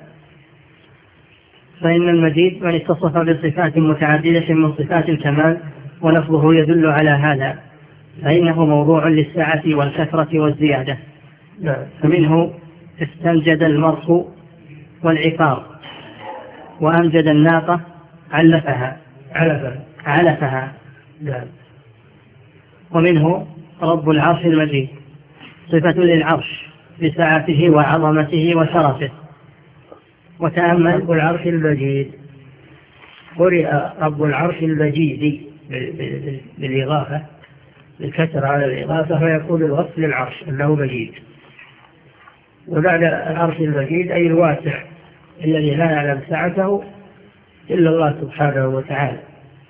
S1: فإن المجيد من اتصف بصفات متعددة من صفات الكمال ولفظه يدل على هذا، فإنه موضوع للسعة والكثرة والزيادة.
S2: نعم.
S1: فمنه استنجد المرء والعقار، وأمجد الناقة علفها.
S2: نعم.
S1: ومنه رب العرش المجيد، صفة للعرش بسعته وعظمته وشرفه. وتأمل
S2: رب العرش المجيد، قرئ رب العرش المجيد بالإضافة، بالكسر على الإضافة، فيكون الوصف للعرش أنه مجيد. ومعنى العرش المجيد أي الواسع الذي لا يعلم سعته إلا الله سبحانه وتعالى.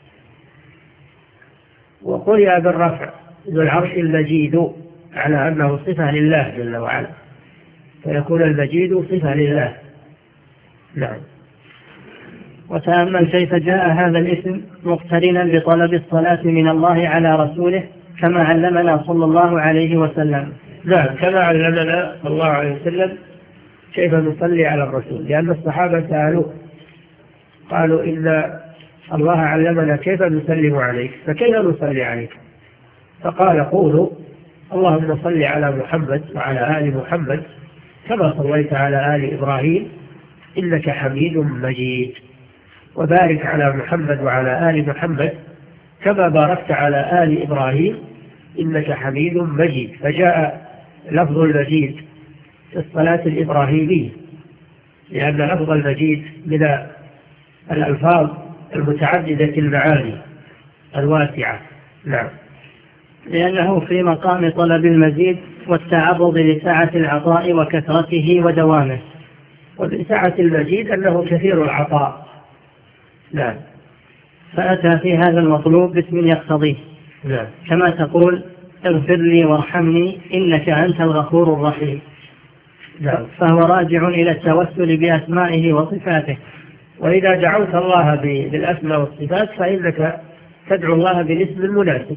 S2: وقرئ بالرفع ذو العرش المجيد على أنه صفة لله جل وعلا، فيكون المجيد صفة لله. نعم.
S1: وتأمل كيف جاء هذا الاسم مقترنا بطلب الصلاة من الله على رسوله كما علمنا صلى الله عليه وسلم.
S2: نعم، كما علمنا صلى الله عليه وسلم كيف نصلي على الرسول، لأن الصحابة سألوه قالوا إن الله علمنا كيف نسلم عليك، فكيف نصلي عليك؟ فقال قولوا اللهم صل على محمد وعلى آل محمد كما صليت على آل إبراهيم إنك حميد مجيد، وبارك على محمد وعلى آل محمد كما باركت على آل إبراهيم إنك حميد مجيد. فجاء لفظ المجيد في الصلاة الإبراهيمية، لأن لفظ المجيد من الألفاظ المتعددة المعاني الواسعة. نعم.
S1: لأنه في مقام طلب المزيد والتعرض لسعة العطاء وكثرته ودوامه.
S2: وبسعة المجيد أنه كثير العطاء. نعم.
S1: فأتى في هذا المطلوب باسم يقتضيه.
S2: نعم.
S1: كما تقول اغفر لي وارحمني إنك أنت الغفور الرحيم.
S2: نعم.
S1: فهو راجع إلى التوسل بأسمائه وصفاته.
S2: وإذا دعوت الله بالأسماء والصفات فإنك تدعو الله بالاسم المناسب،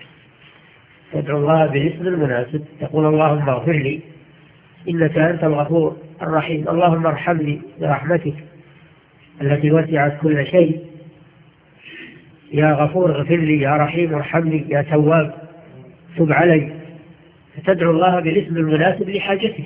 S2: تقول اللهم اغفر لي إنك أنت الغفور الرحيم، اللهم ارحمني برحمتك التي وسعت كل شيء، يا غفور اغفر لي، يا رحيم ارحمني، يا تواب تب علي. فتدعو الله بالاسم المناسب لحاجتك،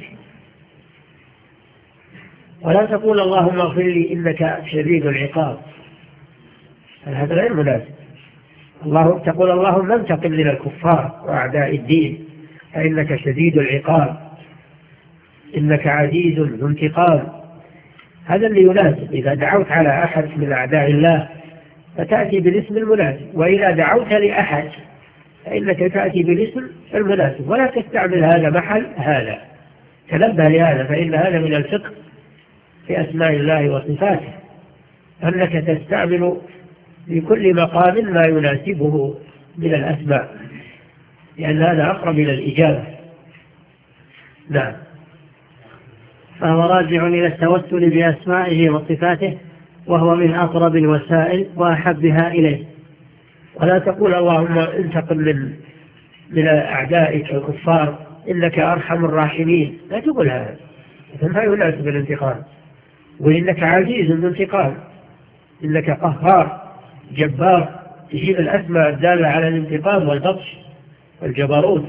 S2: ولا تقول اللهم اغفر لي إنك شديد العقاب، هذا غير مناسب. تقول اللهم انتقم من الكفار وأعداء الدين فإنك شديد العقاب، إنك عزيز ذو انتقام. هذا اللي يناسب. إذا دعوت على أحد من أعداء الله فتأتي بالاسم المناسب، وإذا دعوت لأحد فإنك تأتي بالاسم المناسب، ولا تستعمل هذا محل هذا. تنبه لهذا، فإن هذا من الفقه في أسماء الله وصفاته، أنك تستعمل في كل مقام ما يناسبه من الأسماء، لأن هذا أقرب إلى الإجابة. نعم.
S1: فهو راجع إلى التوسل بأسمائه وصفاته، وهو من أقرب الوسائل وأحبها إليه.
S2: ولا تقول اللهم انتقم من أعدائك الكفار إنك أرحم الراحمين، لا تقول هذا، ما يناسب الانتقام. وإنك عزيز ذو انتقام، إنك قهار جبار، تجيب الأسماء الدالة على الانتقام والبطش والجبروت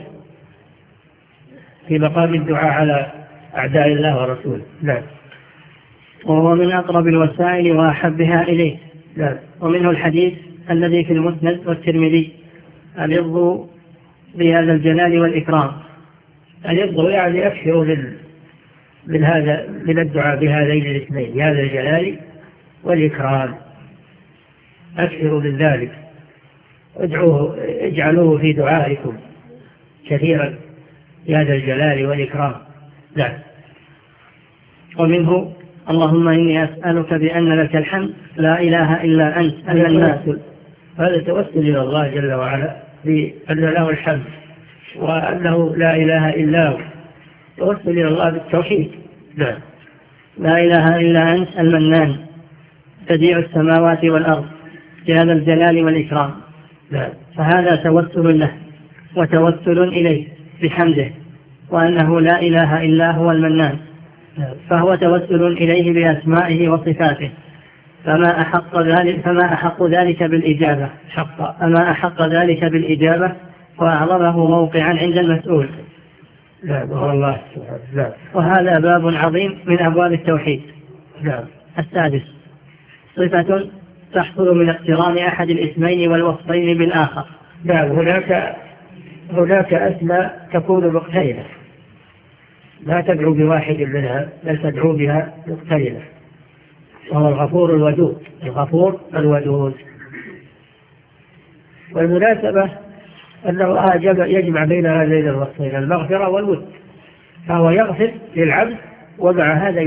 S2: في مقام الدعاء على أعداء الله ورسوله. نعم.
S1: وهو من أقرب الوسائل وأحبها إليه.
S2: نعم.
S1: ومنه الحديث الذي في المسند والترمذي: الرضا بهذا الجلال والإكرام.
S2: الرضا يعني أكثر من الدعاء بهذين الاثنين، بهذا الجلال والإكرام، أكثر من ذلك. اجعلوه في دعائكم كثيرا بهذا الجلال والإكرام. نعم.
S1: ومنه اللهم إني أسألك بأن لك الحمد لا إله إلا أنت المنان.
S2: هذا توسل إلى الله جل وعلا بأن له الحمد وأنه لا إله إلا هو، توسل إلى الله بالتوحيد. نعم.
S1: لا إله إلا أنت المنان بديع السماوات والأرض جل الجلال والإكرام.
S2: نعم.
S1: فهذا توسل له وتوسل إليه بحمده وأنه لا إله إلا هو المنان، فهو توسل إليه بأسمائه وصفاته، فما أحق ذلك بالإجابة وأعظمه موقعا عند المسؤول.
S2: نعم. والله سبحانه.
S1: وهذا باب عظيم من أبواب التوحيد.
S2: نعم.
S1: السادس صفة تحصل من اقتران أحد الاسمين والوصفين بالآخر.
S2: نعم. هناك أسماء تكون مقترنة، لا تدعو بواحد منها بل تدعو بها مقترنة، وهو الغفور الودود. والمناسبة أنه يجمع بين هذين الوصفين المغفرة والود، فهو يغفر للعبد ومع هذا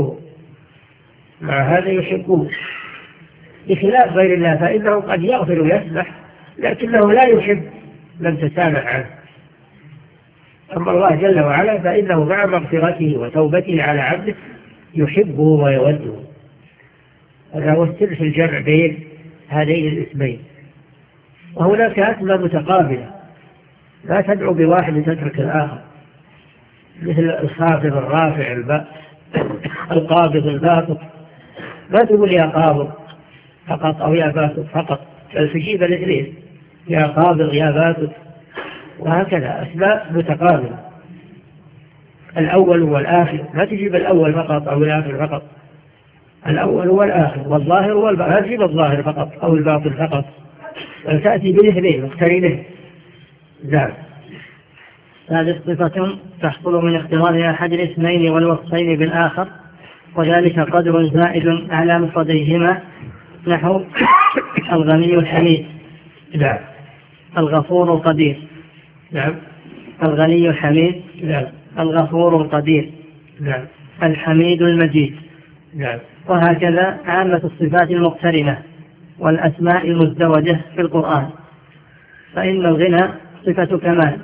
S2: يحبه، بخلاف غير الله فإنه قد يغفر ويسمح لكنه لا يحب من تسامح عنه. أما الله جل وعلا فإنه مع مغفرته وتوبته على عبده يحبه ويوده. هذا هو السر في الجمع بين هذين الاسمين. وهناك أسماء متقابلة لا تدعو بواحد تترك الآخر، مثل الخافض الرافع القابض الباسط، ما تقول يا قابض فقط أو يا باسط فقط، بل تجيب الاثنين، يا قابض يا باسط، وهكذا أسماء متقابلة. الأول والآخر، ما تجيب الأول فقط أو الآخر فقط، الأول والآخر والظاهر والباطن، لا تجيب الظاهر فقط أو الباطن فقط، بل تأتي بالاثنين مقترنين. نعم.
S1: هذه صفة تحصل من اقتران أحد الاسمين والوصفين بالآخر، وذلك قدر زائد على مفرديهما، نحو الغني الحميد.
S2: نعم.
S1: الغفور القدير.
S2: نعم.
S1: الغني الحميد.
S2: نعم.
S1: الغفور القدير.
S2: نعم.
S1: الحميد المجيد.
S2: نعم.
S1: وهكذا عامة الصفات المقترنة والأسماء المزدوجة في القرآن. فإن الغنى صفة كمال،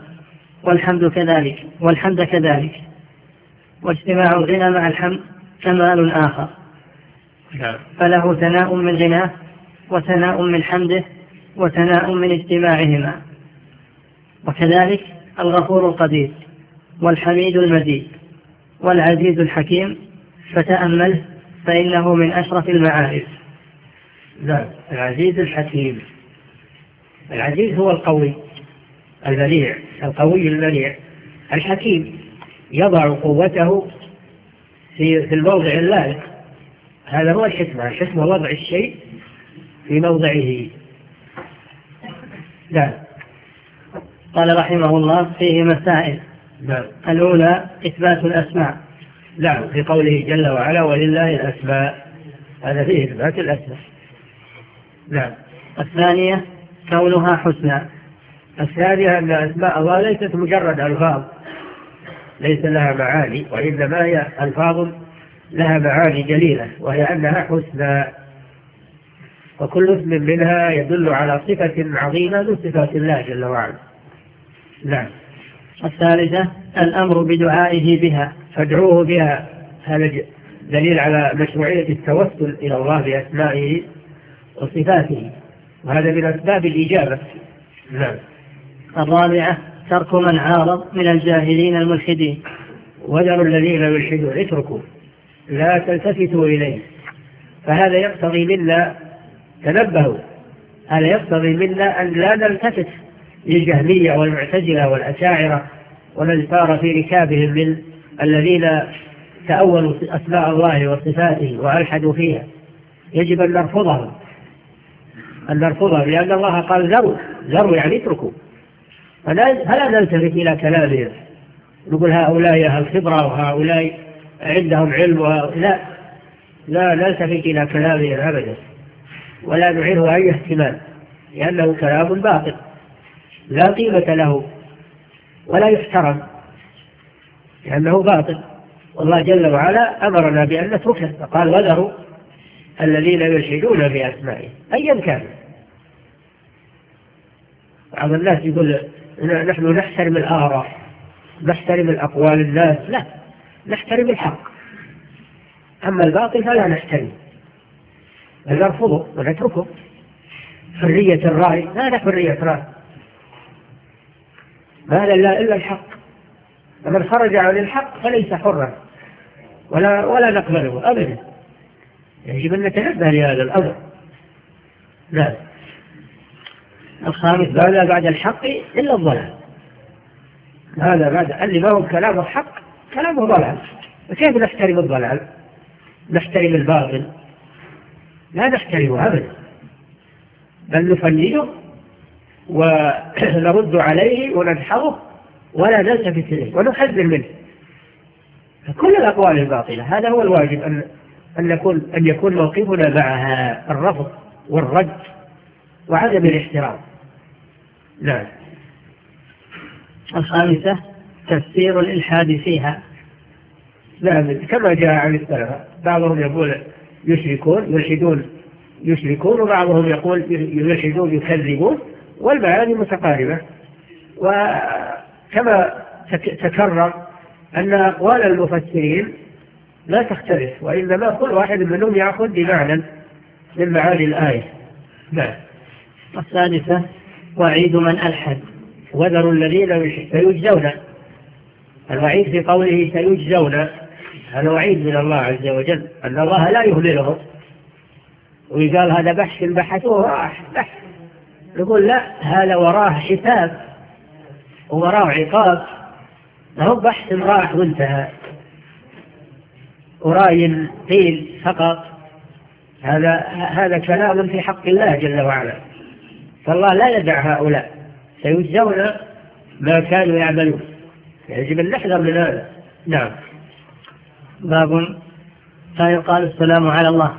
S1: والحمد كذلك، واجتماع الغنى مع الحمد كمال آخر.
S2: نعم.
S1: فله ثناء من غناه وثناء من حمده وثناء من اجتماعهما. وكذلك الغفور القدير والحميد المجيد والعزيز الحكيم، فتأمله فإنه من أشرف المعارف.
S2: نعم. العزيز الحكيم. العزيز هو القوي المنيع، القوي المنيع. الحكيم يضع قوته في الموضع اللائق، هذا هو الحكمة وضع الشيء في موضعه. نعم.
S1: قال رحمه الله فيه مسائل.
S2: نعم.
S1: الأولى إثبات الأسماء.
S2: نعم. في قوله جل وعلا ولله الأسماء، هذا فيه إثبات الأسماء. نعم.
S1: الثانية كونها حسنى.
S2: الثانية أن أسماء الله ليست مجرد ألفاظ ليس لها معاني، وإنما هي ألفاظ لها معاني جليلة، وهي أنها حسنى، وكل اسم منها يدل على صفة عظيمة من صفات الله جل وعلا. نعم.
S1: الثالثة الأمر بدعائه بها،
S2: فادعوه بها، هذا دليل على مشروعية التوسل إلى الله بأسمائه وصفاته، وهذا من أسباب الإجابة. نعم.
S1: الرابعة ترك من عارض من الجاهلين الملحدين.
S2: وذروا الذين يلحدون، اتركوا لا تلتفتوا إليه. فهذا يقتضي منا، تنبهوا، هذا يقتضي منا أن لا نلتفت للجهمية والمعتزلة والأشاعرة ومن سار في ركابهم من الذين تأولوا أسماء الله وصفاته وألحدوا فيها. يجب أن نرفضهم لأن الله قال ذروا يعني اتركوا، فلا نلتفت إلى كلامهم نقول هؤلاء أهل خبرة وهؤلاء عندهم علم لا نلتفت إلى كلامهم أبدا، ولا نعيره أي اهتمام، لأنه كلام باطل لا قيمة له ولا يحترم. لأنه باطل، والله جل وعلا أمرنا بأن نتركه، فقال وذروا الذين يلحدون في أسمائه أيا كان. بعض الناس يقول نحن نحترم الآراء، نحترم الأقوال الناس، لا، نحترم الحق، أما الباطل فلا نحترم، بل نرفضه ونتركه. حرية الرأي، هذا حرية رأي، ما لا إلا الحق، فمن خرج عن الحق فليس حرا ولا نقبله أبدا. يجب أن نتنبه لهذا الأمر. لا، الخامس هذا بعد الحق إلا الضلال، هذا بعد اللي ما هو كلام الحق كلامه ضلال. وكيف نحترم الضلال؟ نحترم الباطل؟ لا نحترمه أبدا، بل نفنده ونرد عليه وننحره ولا نلتفت إليه ونحذر منه. كل الأقوال الباطلة هذا هو الواجب، أن يكون موقفنا معها الرفض والرد وعدم الاحترام. نعم.
S1: الخامسة تفسير الإلحاد فيها.
S2: نعم، كما جاء عن السلف، بعضهم يقول يشركون، وبعضهم يقول يلحدون يكذبون، والمعاني متقاربة. وكما تكرر أن أقوال المفسرين لا تختلف، وإنما كل واحد منهم يأخذ بمعنى من معاني الآية. نعم.
S1: السادسة وعيد من ألحد.
S2: وذروا الذين سيجزون، الوعيد في قوله سيجزون هذا وعيد من الله عز وجل، أن الله لا يهملهم. ويقال هذا بحث بحثوه راح بحث، نقول لا، هذا وراه حساب ووراه عقاب، هو بحث راح وانتهى وراي قيل فقط. هذا كلام في حق الله جل وعلا، فالله لا يدع هؤلاء، سيجزون ما كانوا يعملون، يجب أن نحذر من هذا. نعم.
S1: باب لا يقال السلام على الله.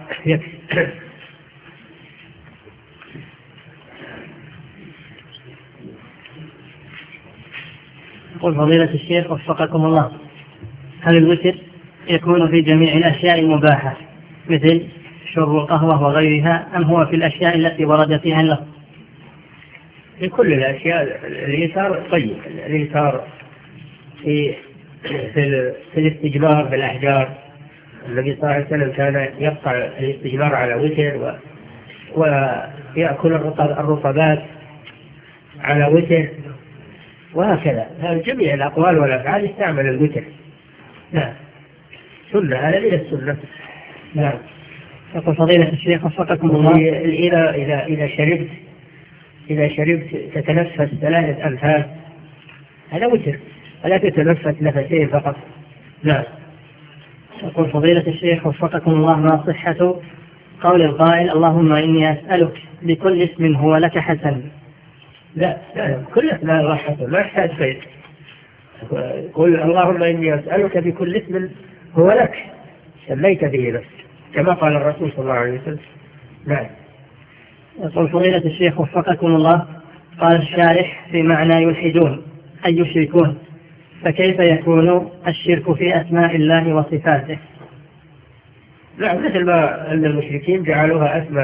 S1: يقول فضيلة الشيخ وفقكم الله، هل الوتر يكون في جميع الأشياء المباحة مثل شرب القهوة وغيرها، أم هو في الأشياء التي ورد فيها اللفظ؟
S2: في كل الأشياء. الإيثار طيب، الإيثار في الاستجمار بالأحجار، النبي صلى الله عليه وسلم كان يقطع الاستجمار على وتر، ويأكل الرطبات على وتر، وهكذا. جميع الأقوال والأفعال يستعمل الوتر. نعم، سنة، هذا من السنة. نعم.
S1: يقول فضيلة الشيخ وفقكم الله،
S2: إذا شربت تتنفس 3 أنفاس، هذا وتر، ألا تتنفس نفسين فقط. نعم.
S1: يقول فضيلة الشيخ وفقكم الله، ما صحة قول القائل اللهم إني أسألك بكل اسم هو لك حسن؟
S2: لا، كل اسماء الله حسن، ما يحتاج شيء. قل اللهم إني أسألك بكل اسم هو لك سميت به نفسك، كما قال الرسول صلى الله عليه وسلم. نعم.
S1: يقول فضيلة الشيخ وفقكم الله، قال الشارح في معنى يلحدون أي يشركون، فكيف يكون الشرك في أسماء الله وصفاته؟
S2: نعم، مثل ما أن المشركين جعلوها أسماء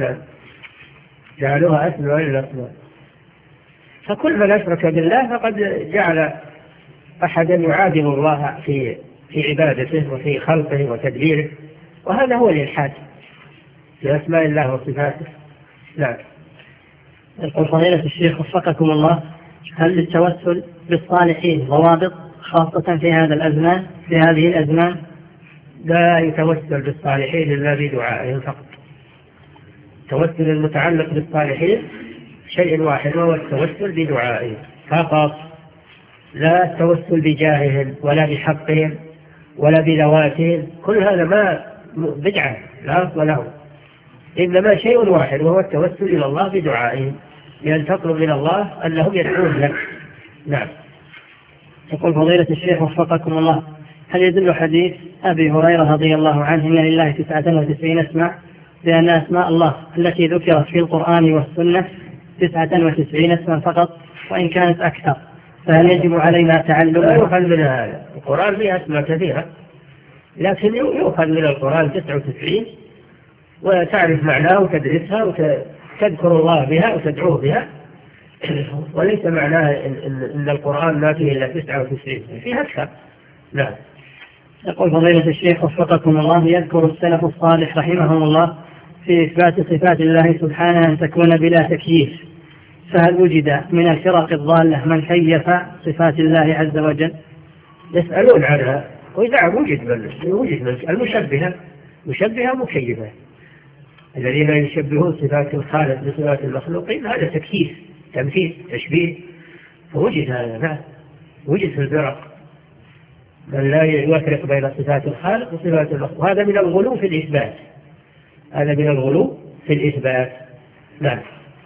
S2: للأصنام، فكل من أشرك بالله فقد جعل أحدا يعادل الله في عبادته وفي خلقه وتدبيره، وهذا هو الإلحاد في أسماء الله وصفاته. نعم.
S1: يقول فضيلة الشيخ وفقكم الله، هل للتوسل بالصالحين ضوابط خاصة في هذه الأزمان؟
S2: لا يتوسل بالصالحين إلا بدعائهم فقط. التوسل المتعلق بالصالحين شيء واحد، وهو التوسل بدعائهم فقط، لا التوسل بجاههم ولا بحقهم ولا بذواتهم، كل هذا ما بدعة لا أصل له، إنما شيء واحد، وهو التوسل إلى الله بدعائهم، لأن تطلب من الله أنهم يدعون لك. نعم.
S1: يقول فضيلة الشيخ وفقكم الله، هل يدل حديث أبي هريرة رضي الله عنه إن لله 99 اسما بأن أسماء الله التي ذكرت في القرآن والسنة 99 اسما فقط، وإن كانت أكثر، فهل يجب علينا تعلمه؟
S2: يؤخذ من هذا. القرآن فيه أسماء كثيرة، لكن يؤخذ من القرآن 99 وتعرف معناه وتدرسها وتذكر الله بها وتدعوه بها، وليس معناه إن القرآن ما فيه إلا 99، فيه أكثر. نعم.
S1: يقول فضيلة الشيخ وفقكم الله، يذكر السلف الصالح رحمهم الله في إثبات صفات الله سبحانه أن تكون بلا تكييف، فهل وجد من الفرق الضالة من كيف صفات الله عز وجل؟
S2: يسألون عنها، وإذا وجد من المشبهة مكيفة، الذين يشبهون صفات الخالق بصفات المخلوقين، هذا تكييف، تمثيل، تشبيه، فوجد هذا. نعم، وجد في الفرق من لا يفرق بين صفات الخالق وصفات المخلوق، وهذا من الغلو في الإثبات، هذا من الغلو في الإثبات. نعم.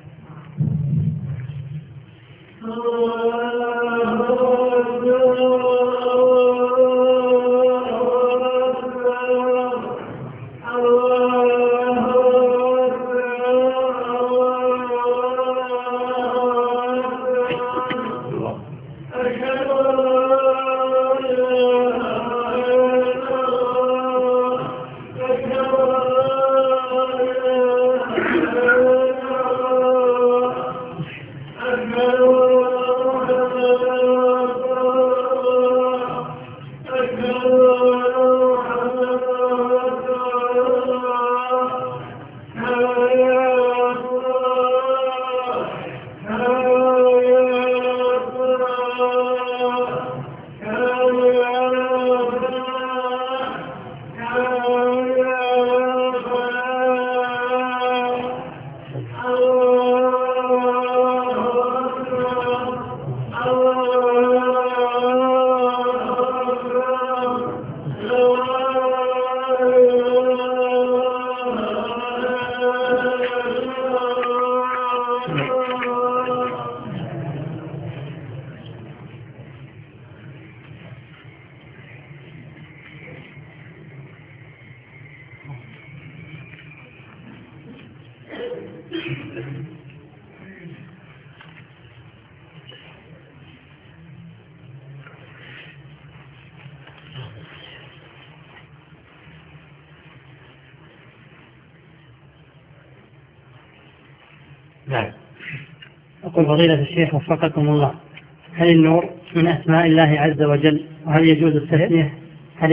S1: نعم. أقول فضيلة الشيخ وفقكم الله، هل النور من أسماء الله عز وجل؟ وهل يجوز التسمية؟ هل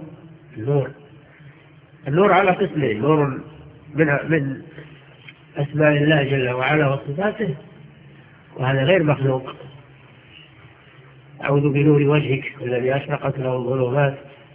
S2: النور على قسمين، نور من أسماء الله جل وعلا وصفاته، وهذا غير مخلوق. أعوذ بنور وجهك الذي أشرقت له الظلمات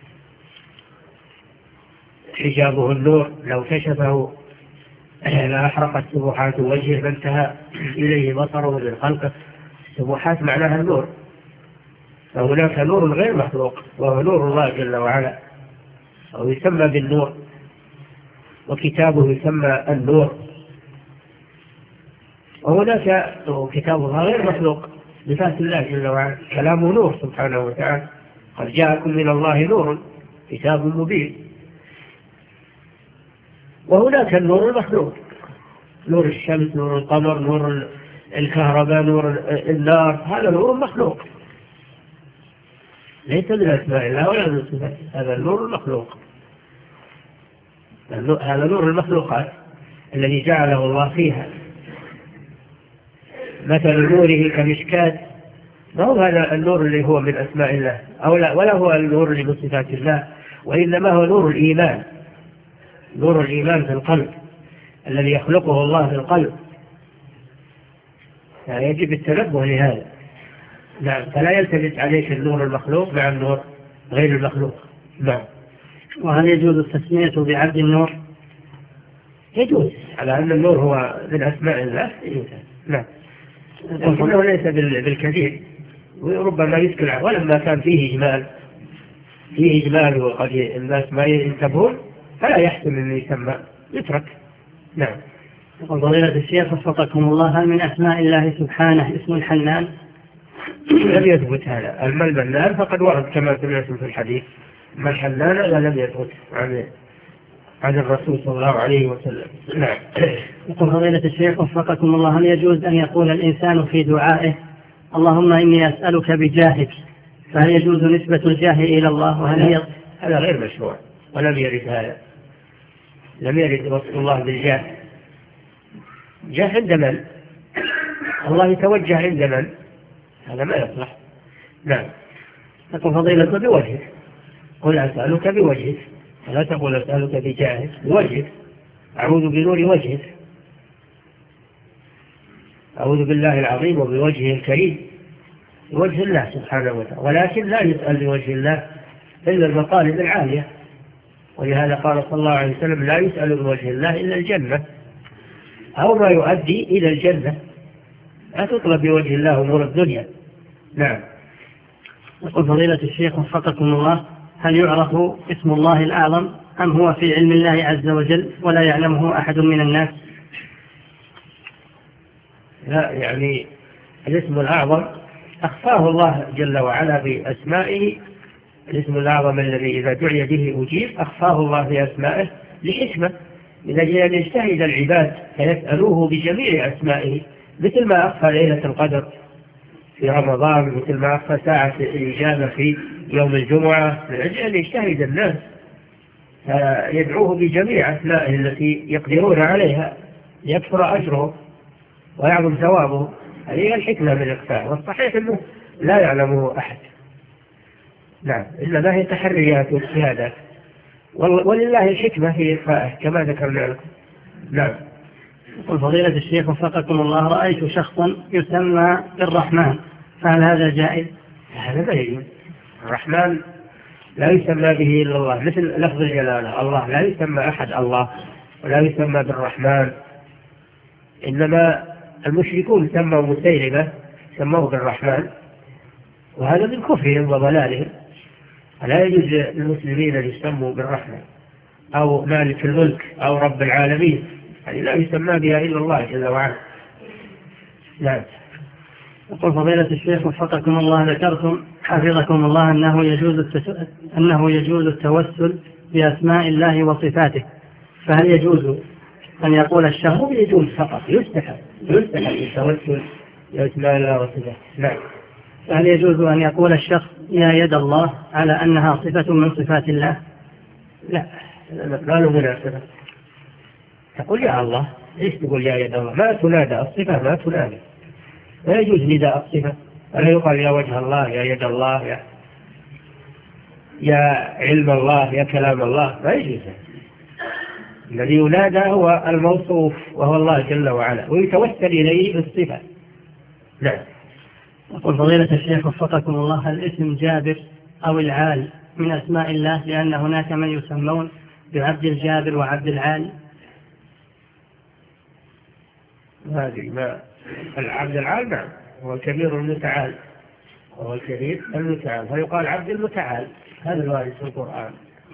S2: حجابه النور، لو كشفه لأحرقت سبحات وجهه فانتهى إليه بصره من خلقه. سبحات معناها النور، فهناك نور غير مخلوق وهو نور الله جل وعلا، أو يسمى بالنور، وكتابه يسمى النور. وهناك كتاب الله غير مخلوق بذات الله جل وعلا، كلامه نور سبحانه وتعالى، قد جاءكم من الله نور كتاب مبين. وهناك النور المخلوق، نور الشمس، نور القمر، نور الكهرباء، نور النار، هذا نور مخلوق ليس من أسماء الله ولا من صفاته، هذا النور المخلوق، هذا نور المخلوقات الذي جعله الله فيها. مثل نوره كمشكاة، ما هو هذا النور اللي هو من أسماء الله ولا هو النور اللي من صفات الله، وإنما هو نور الإيمان، نور الإيمان في القلب الذي يخلقه الله في القلب، يعني يجب التنبه لهذا. نعم، فلا يلتبس عليك النور المخلوق مع النور غير المخلوق. نعم.
S1: وهل يجوز التسمية بعبد النور؟
S2: يجوز، على أن النور هو من أسماء الله يجوز. نعم، لكنه ليس بالكثير، وربما يسكن عنه، ولما كان فيه إجمال وقد الناس ما ينتبهون فلا يحسن أن يسمى، يترك. نعم.
S1: يقول فضيلة الشيخ وفقكم الله، هل من أسماء الله سبحانه اسم الحنان؟
S2: لم يثبت هذا. أما المنان فقد ورد كما سمعتم في الحديث، أما الحنان لم يثبت عن الرسول صلى الله عليه وسلم. نعم.
S1: يقول فضيلة الشيخ وفقكم الله، هل يجوز أن يقول الإنسان في دعائه اللهم إني أسألك بجاهك، فهل يجوز نسبة الجاه إلى الله؟ وهل هي
S2: هذا غير مشروع ولم يرد هذا، لم يرد وصف الله بالجاه. جاه عند من؟ الله يتوجه عند من؟ هذا ما يصلح. نعم. تقول فضيلة بوجهك، قل أسألك بوجهك، ولا تقول أسألك بجاهك، بوجهك، أعوذ بنور وجهك، أعوذ بالله العظيم وبوجهه الكريم، بوجه الله سبحانه وتعالى. ولكن لا يسأل بوجه الله إلا المطالب العالية، ولهذا قال صلى الله عليه وسلم لا يسأل بوجه الله إلا الجنة أو ما يؤدي إلى الجنة، لا تطلب بوجه الله أمور الدنيا. نعم.
S1: يقول فضيلة الشيخ وفقكم الله، هل يعرف اسم الله الأعظم أم هو في علم الله عز وجل ولا يعلمه أحد من الناس؟
S2: لا، يعني الاسم الأعظم أخفاه الله جل وعلا بأسمائه. الاسم الأعظم الذي إذا دعي به أجيب أخفاه الله في أسمائه لحكمة، من أجل أن يجتهد العباد فيسألوه بجميع أسمائه، مثل ما أخفى ليلة القدر في رمضان، مثل ما أخفى ساعة الإجابة في يوم الجمعة، من أجل أن يجتهد الناس فيدعوه بجميع أسمائه التي يقدرون عليها يكثر أجره ويعظم ثوابه. هذه هي الحكمة من الإخفاء، والصحيح أنه لا يعلمه أحد. نعم، إنما هي تحريات واجتهادات، ولله الحكمة في إخفائه كما ذكرنا لكم. نعم.
S1: يقول فضيلة الشيخ وفقكم الله، رأيت شخصا يسمى بالرحمن، فهل هذا جائز؟
S2: هذا لا يجوز. الرحمن لا يسمى به إلا الله، مثل لفظ الجلالة، الله لا يسمى أحد الله ولا يسمى بالرحمن. إنما المشركون سموا مسيلمة سموه بالرحمن، وهذا من كفرهم وضلالهم. لا يجوز للمسلمين أن يسموا بالرحمن أو مالك الملك أو رب العالمين، يعني لا يسمى بها إلا الله جل وعلا. نعم.
S1: يقول فضيلة الشيخ وفقكم الله، ذكرتم حفظكم الله أنه يجوز التوسل بأسماء الله وصفاته، فهل يجوز أن يقول الشخص؟
S2: هو يجوز فقط، يستحب التوسل بأسماء الله وصفاته. نعم.
S1: فهل يجوز أن يقول الشخص يا يد الله على أنها صفة من صفات الله؟
S2: لا، لا له مناسبة. تقول يا الله، ليش تقول يا يد الله؟ ما تنادى الصفة، ما تنادى، لا يجوز نداء الصفة، ولا يقال يا وجه الله، يا يد الله، يا علم الله، يا كلام الله، ما يجوز. الذي ينادى هو الموصوف وهو الله جل وعلا، ويتوسل إليه بالصفة. نعم.
S1: يقول فضيلة الشيخ وفقكم الله، الاسم جابر أو العال من أسماء الله، لأن هناك من يسمون بعبد الجابر وعبد العال؟
S2: هذه ما العبد العال. نعم، هو الكبير المتعال، هو الكبير المتعال، فيقال عبد المتعال، هذا الوارد في القرآن.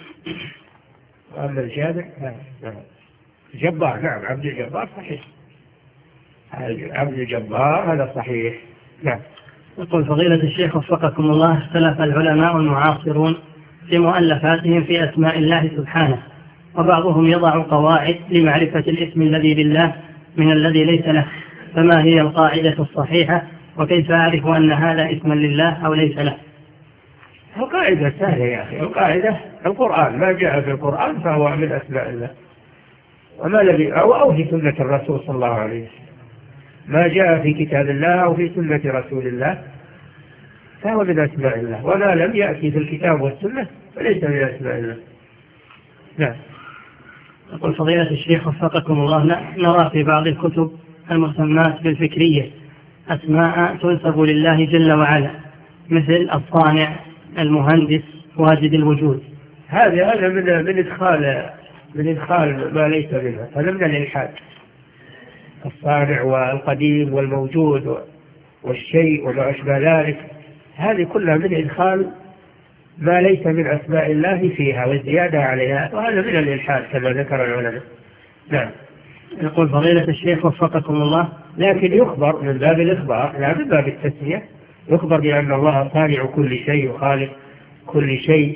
S2: وأما الجابر نعم. جبار، نعم، عبد الجبار صحيح، عبد الجبار هذا صحيح. نعم.
S1: يقول فضيلة الشيخ وفقكم الله، اختلف العلماء المعاصرون في مؤلفاتهم في أسماء الله سبحانه، وبعضهم يضع قواعد لمعرفة الاسم الذي لله من الذي ليس له، فما هي القاعدة الصحيحة، وكيف أعرف أن هذا اسما لله أو ليس له؟
S2: القاعدة سهلة يا أخي، القاعدة القرآن، ما جاء في القرآن فهو من أسماء الله، وما الذي أو في سنة الرسول صلى الله عليه وسلم، ما جاء في كتاب الله أو في سنة رسول الله فهو من أسماء الله، وما لم يأتي في الكتاب والسنة فليس من أسماء الله. نعم.
S1: يقول فضيلة الشيخ وفقكم الله، نرى في بعض الكتب المسمات بالفكرية أسماء تنسب لله جل وعلا، مثل الصانع، المهندس، واجد الوجود.
S2: هذا من إدخال ما ليس منها، هذا من الإلحاد. الصانع والقديم والموجود والشيء وما أشبه ذلك، هذه كلها من إدخال ما ليس من أسماء الله فيها والزيادة عليها، وهذا من الإلحاد كما ذكر العلماء. نعم.
S1: يقول فضيلة الشيخ وفقكم الله،
S2: لكن يخبر من باب الإخبار لا من باب التسمية، يخبر بأن الله صانع كل شيء وخالق كل شيء،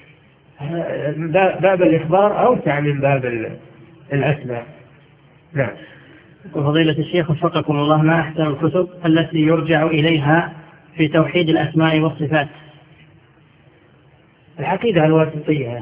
S2: باب الإخبار أوسع من باب الأسماء. نعم.
S1: يقول فضيلة الشيخ وفقكم الله، ما أحسن الكتب التي يرجع إليها في توحيد الأسماء والصفات؟
S2: العقيدة الواسطية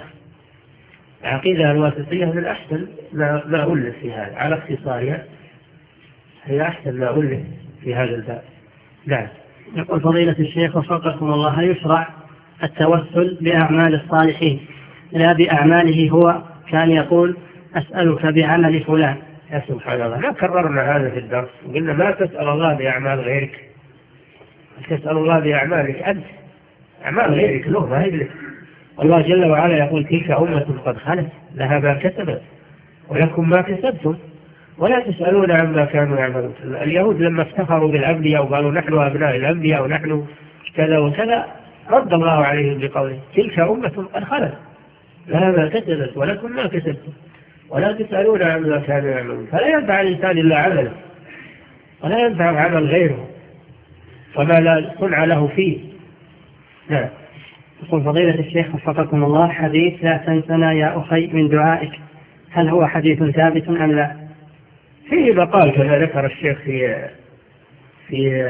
S2: من أحسن ما ألف في هذا على اختصارها، هي أحسن ما ألف في هذا الباب. نعم.
S1: يقول فضيلة الشيخ وفقكم الله: هل يشرع التوسل بأعمال الصالحين لا بأعماله هو، كان يقول أسألك بعمل فلان؟
S2: يا سبحان الله، لا كررنا هذا في الدرس، قلنا ما تسأل الله بأعمال غيرك، تسأل الله بأعمالك أنت، أعمال غيرك له ما هي لك. الله جل وعلا يقول: تلك أمة قد خلت لها ما كسبت ولكم ما كسبتم ولا تسألون عما كانوا يعملون. اليهود لما افتخروا بالأنبياء وقالوا نحن أبناء الأنبياء ونحن كذا وكذا، رد الله عليهم بقوله: تلك أمة قد خلت لها ما كسبت ولكم ما كسبتم ولا تسألون عما كانوا يعملون. فلا ينفع الإنسان إلا عمله، ولا ينفع عمل غيره وما لا صنع له فيه. نعم.
S1: يقول فضيلة الشيخ وفقكم الله: حديث لا تنسنا يا أخي من دعائك، هل هو حديث ثابت أم لا؟
S2: فيه مقال كما ذكر الشيخ في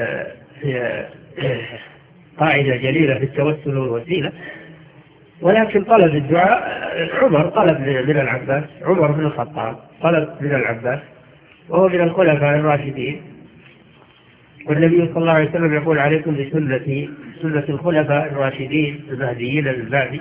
S2: قاعدة جليلة في التوسل والوسيلة، ولكن طلب الدعاء عمر طلب من العباس، عمر بن الخطاب طلب من العباس وهو من الخلفاء الراشدين، والنبي صلى الله عليه وسلم يقول: عليكم بسنتي سنة الخلفاء الراشدين المهديين من بعدي.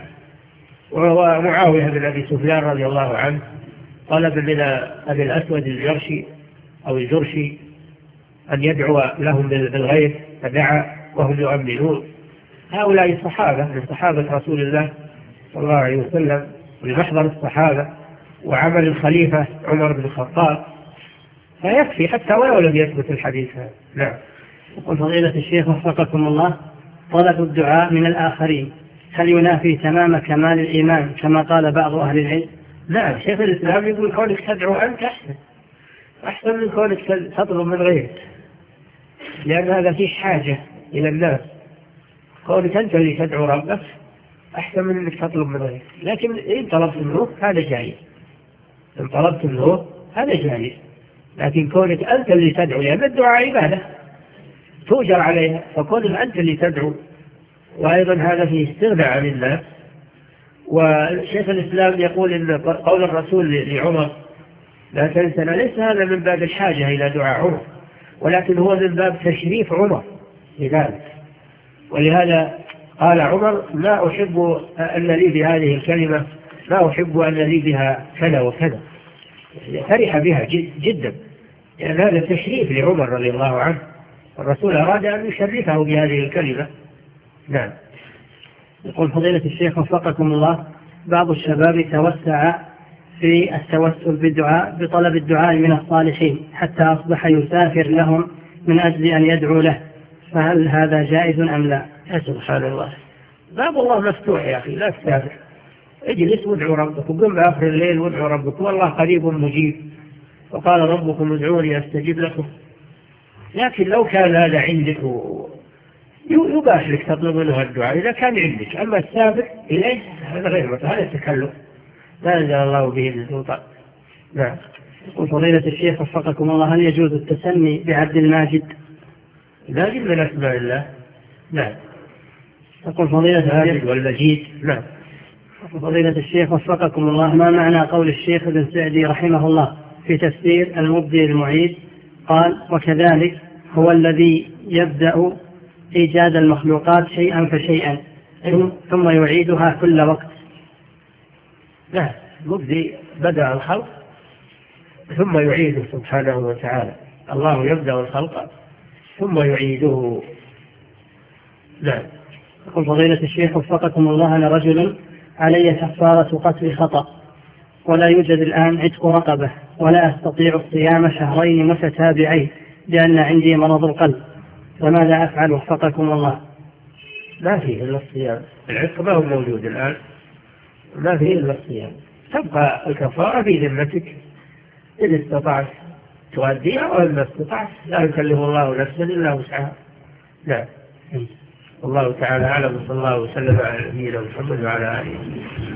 S2: ومعاوية بن أبي سفيان رضي الله عنه طلب من أبي الأسود الجرشي أو الجرشي أن يدعو لهم بالغيث، فدعا وهم يؤمنون. هؤلاء الصحابة من صحابة رسول الله صلى الله عليه وسلم ولمحضر الصحابة وعمل الخليفة عمر بن الخطاب، فيكفي حتى ولو لم يثبت الحديث هذا. نعم.
S1: يقول فضيلة الشيخ وفقكم الله: طلب الدعاء من الآخرين هل ينافي تمام كمال الإيمان كما قال بعض أهل العلم؟
S2: نعم. شيخ الإسلام يقول: كونك تدعو أنت أحسن من كونك تطلب من غيرك، لأن هذا فيه حاجة إلى الناس. كونك أنت اللي تدعو ربك أحسن من أنك تطلب من غيرك، لكن إن طلبت منه هذا جائز، إن طلبت منه هذا جائز، لكن كونك أنت اللي تدعو، لأن الدعاء عبادة تؤجر عليها، فكونك أنت اللي تدعو، وأيضا هذا فيه استغناء عن الناس. وشيخ الإسلام يقول إن قول الرسول لعمر لا تنسنا ليس هذا من باب الحاجة إلى دعاء عمر، ولكن هو من باب تشريف عمر لذلك. ولهذا قال عمر: ما أحب أن لي بهذه الكلمة، ما أحب أن لي بها كذا وكذا، فرح بها جدا، لأن هذا تشريف لعمر رضي الله عنه، الرسول أراد أن يشرفه بهذه الكلمة. نعم.
S1: يقول فضيلة الشيخ وفقكم الله: بعض الشباب توسع في التوسل بالدعاء بطلب الدعاء من الصالحين حتى أصبح يسافر لهم من أجل أن يدعو له، فهل هذا جائز أم لا؟
S2: يا سبحان الله، باب الله مفتوح يا أخي، لا تسافر، اجلس وادعو ربك، وقم بآخر الليل وادعو ربك، والله قريب مجيب، وقال ربكم ادعوني أستجب لكم. لكن لو كان هذا عندك يباح لك تطلب منه الدعاء إذا كان عندك، أما السابق إليه هذا غير مثل، هذا التكلف لا أنزل الله به من سلطان. نعم.
S1: يقول فضيلة الشيخ وفقكم الله: هل يجوز التسمي بعبد الماجد؟
S2: ماجد من أسماء الله. نعم.
S1: يقول فضيلة
S2: الشيخ والمجيد. نعم.
S1: فضيلة الشيخ وفقكم الله: ما معنى قول الشيخ ابن سعدي رحمه الله في تفسير المبدي المعيد؟ قال: وكذلك هو الذي يبدأ إيجاد المخلوقات شيئا فشيئا ثم يعيدها كل وقت.
S2: لا، المبدي بدأ الخلق ثم يعيده سبحانه وتعالى، الله يبدأ الخلق ثم يعيده. لا.
S1: يقول فضيلة الشيخ وفقكم الله: أنا رجل علي كفارة قتل خطأ، ولا يوجد الآن عتق رقبة، ولا أستطيع الصيام شهرين متتابعين لأن عندي مرض القلب، فماذا أفعل وفقكم الله؟
S2: ما فيه إلا الصيام، العتق ما هو موجود الآن، ما فيه إلا الصيام، تبقى الكفارة في ذمتك إذا استطعت تؤديها، وإن استطعت لا يكلف الله نفسا إلا وسعها. نعم. الله تعالى أعلم، صلى الله وسلم على نبينا محمد وعلى آله.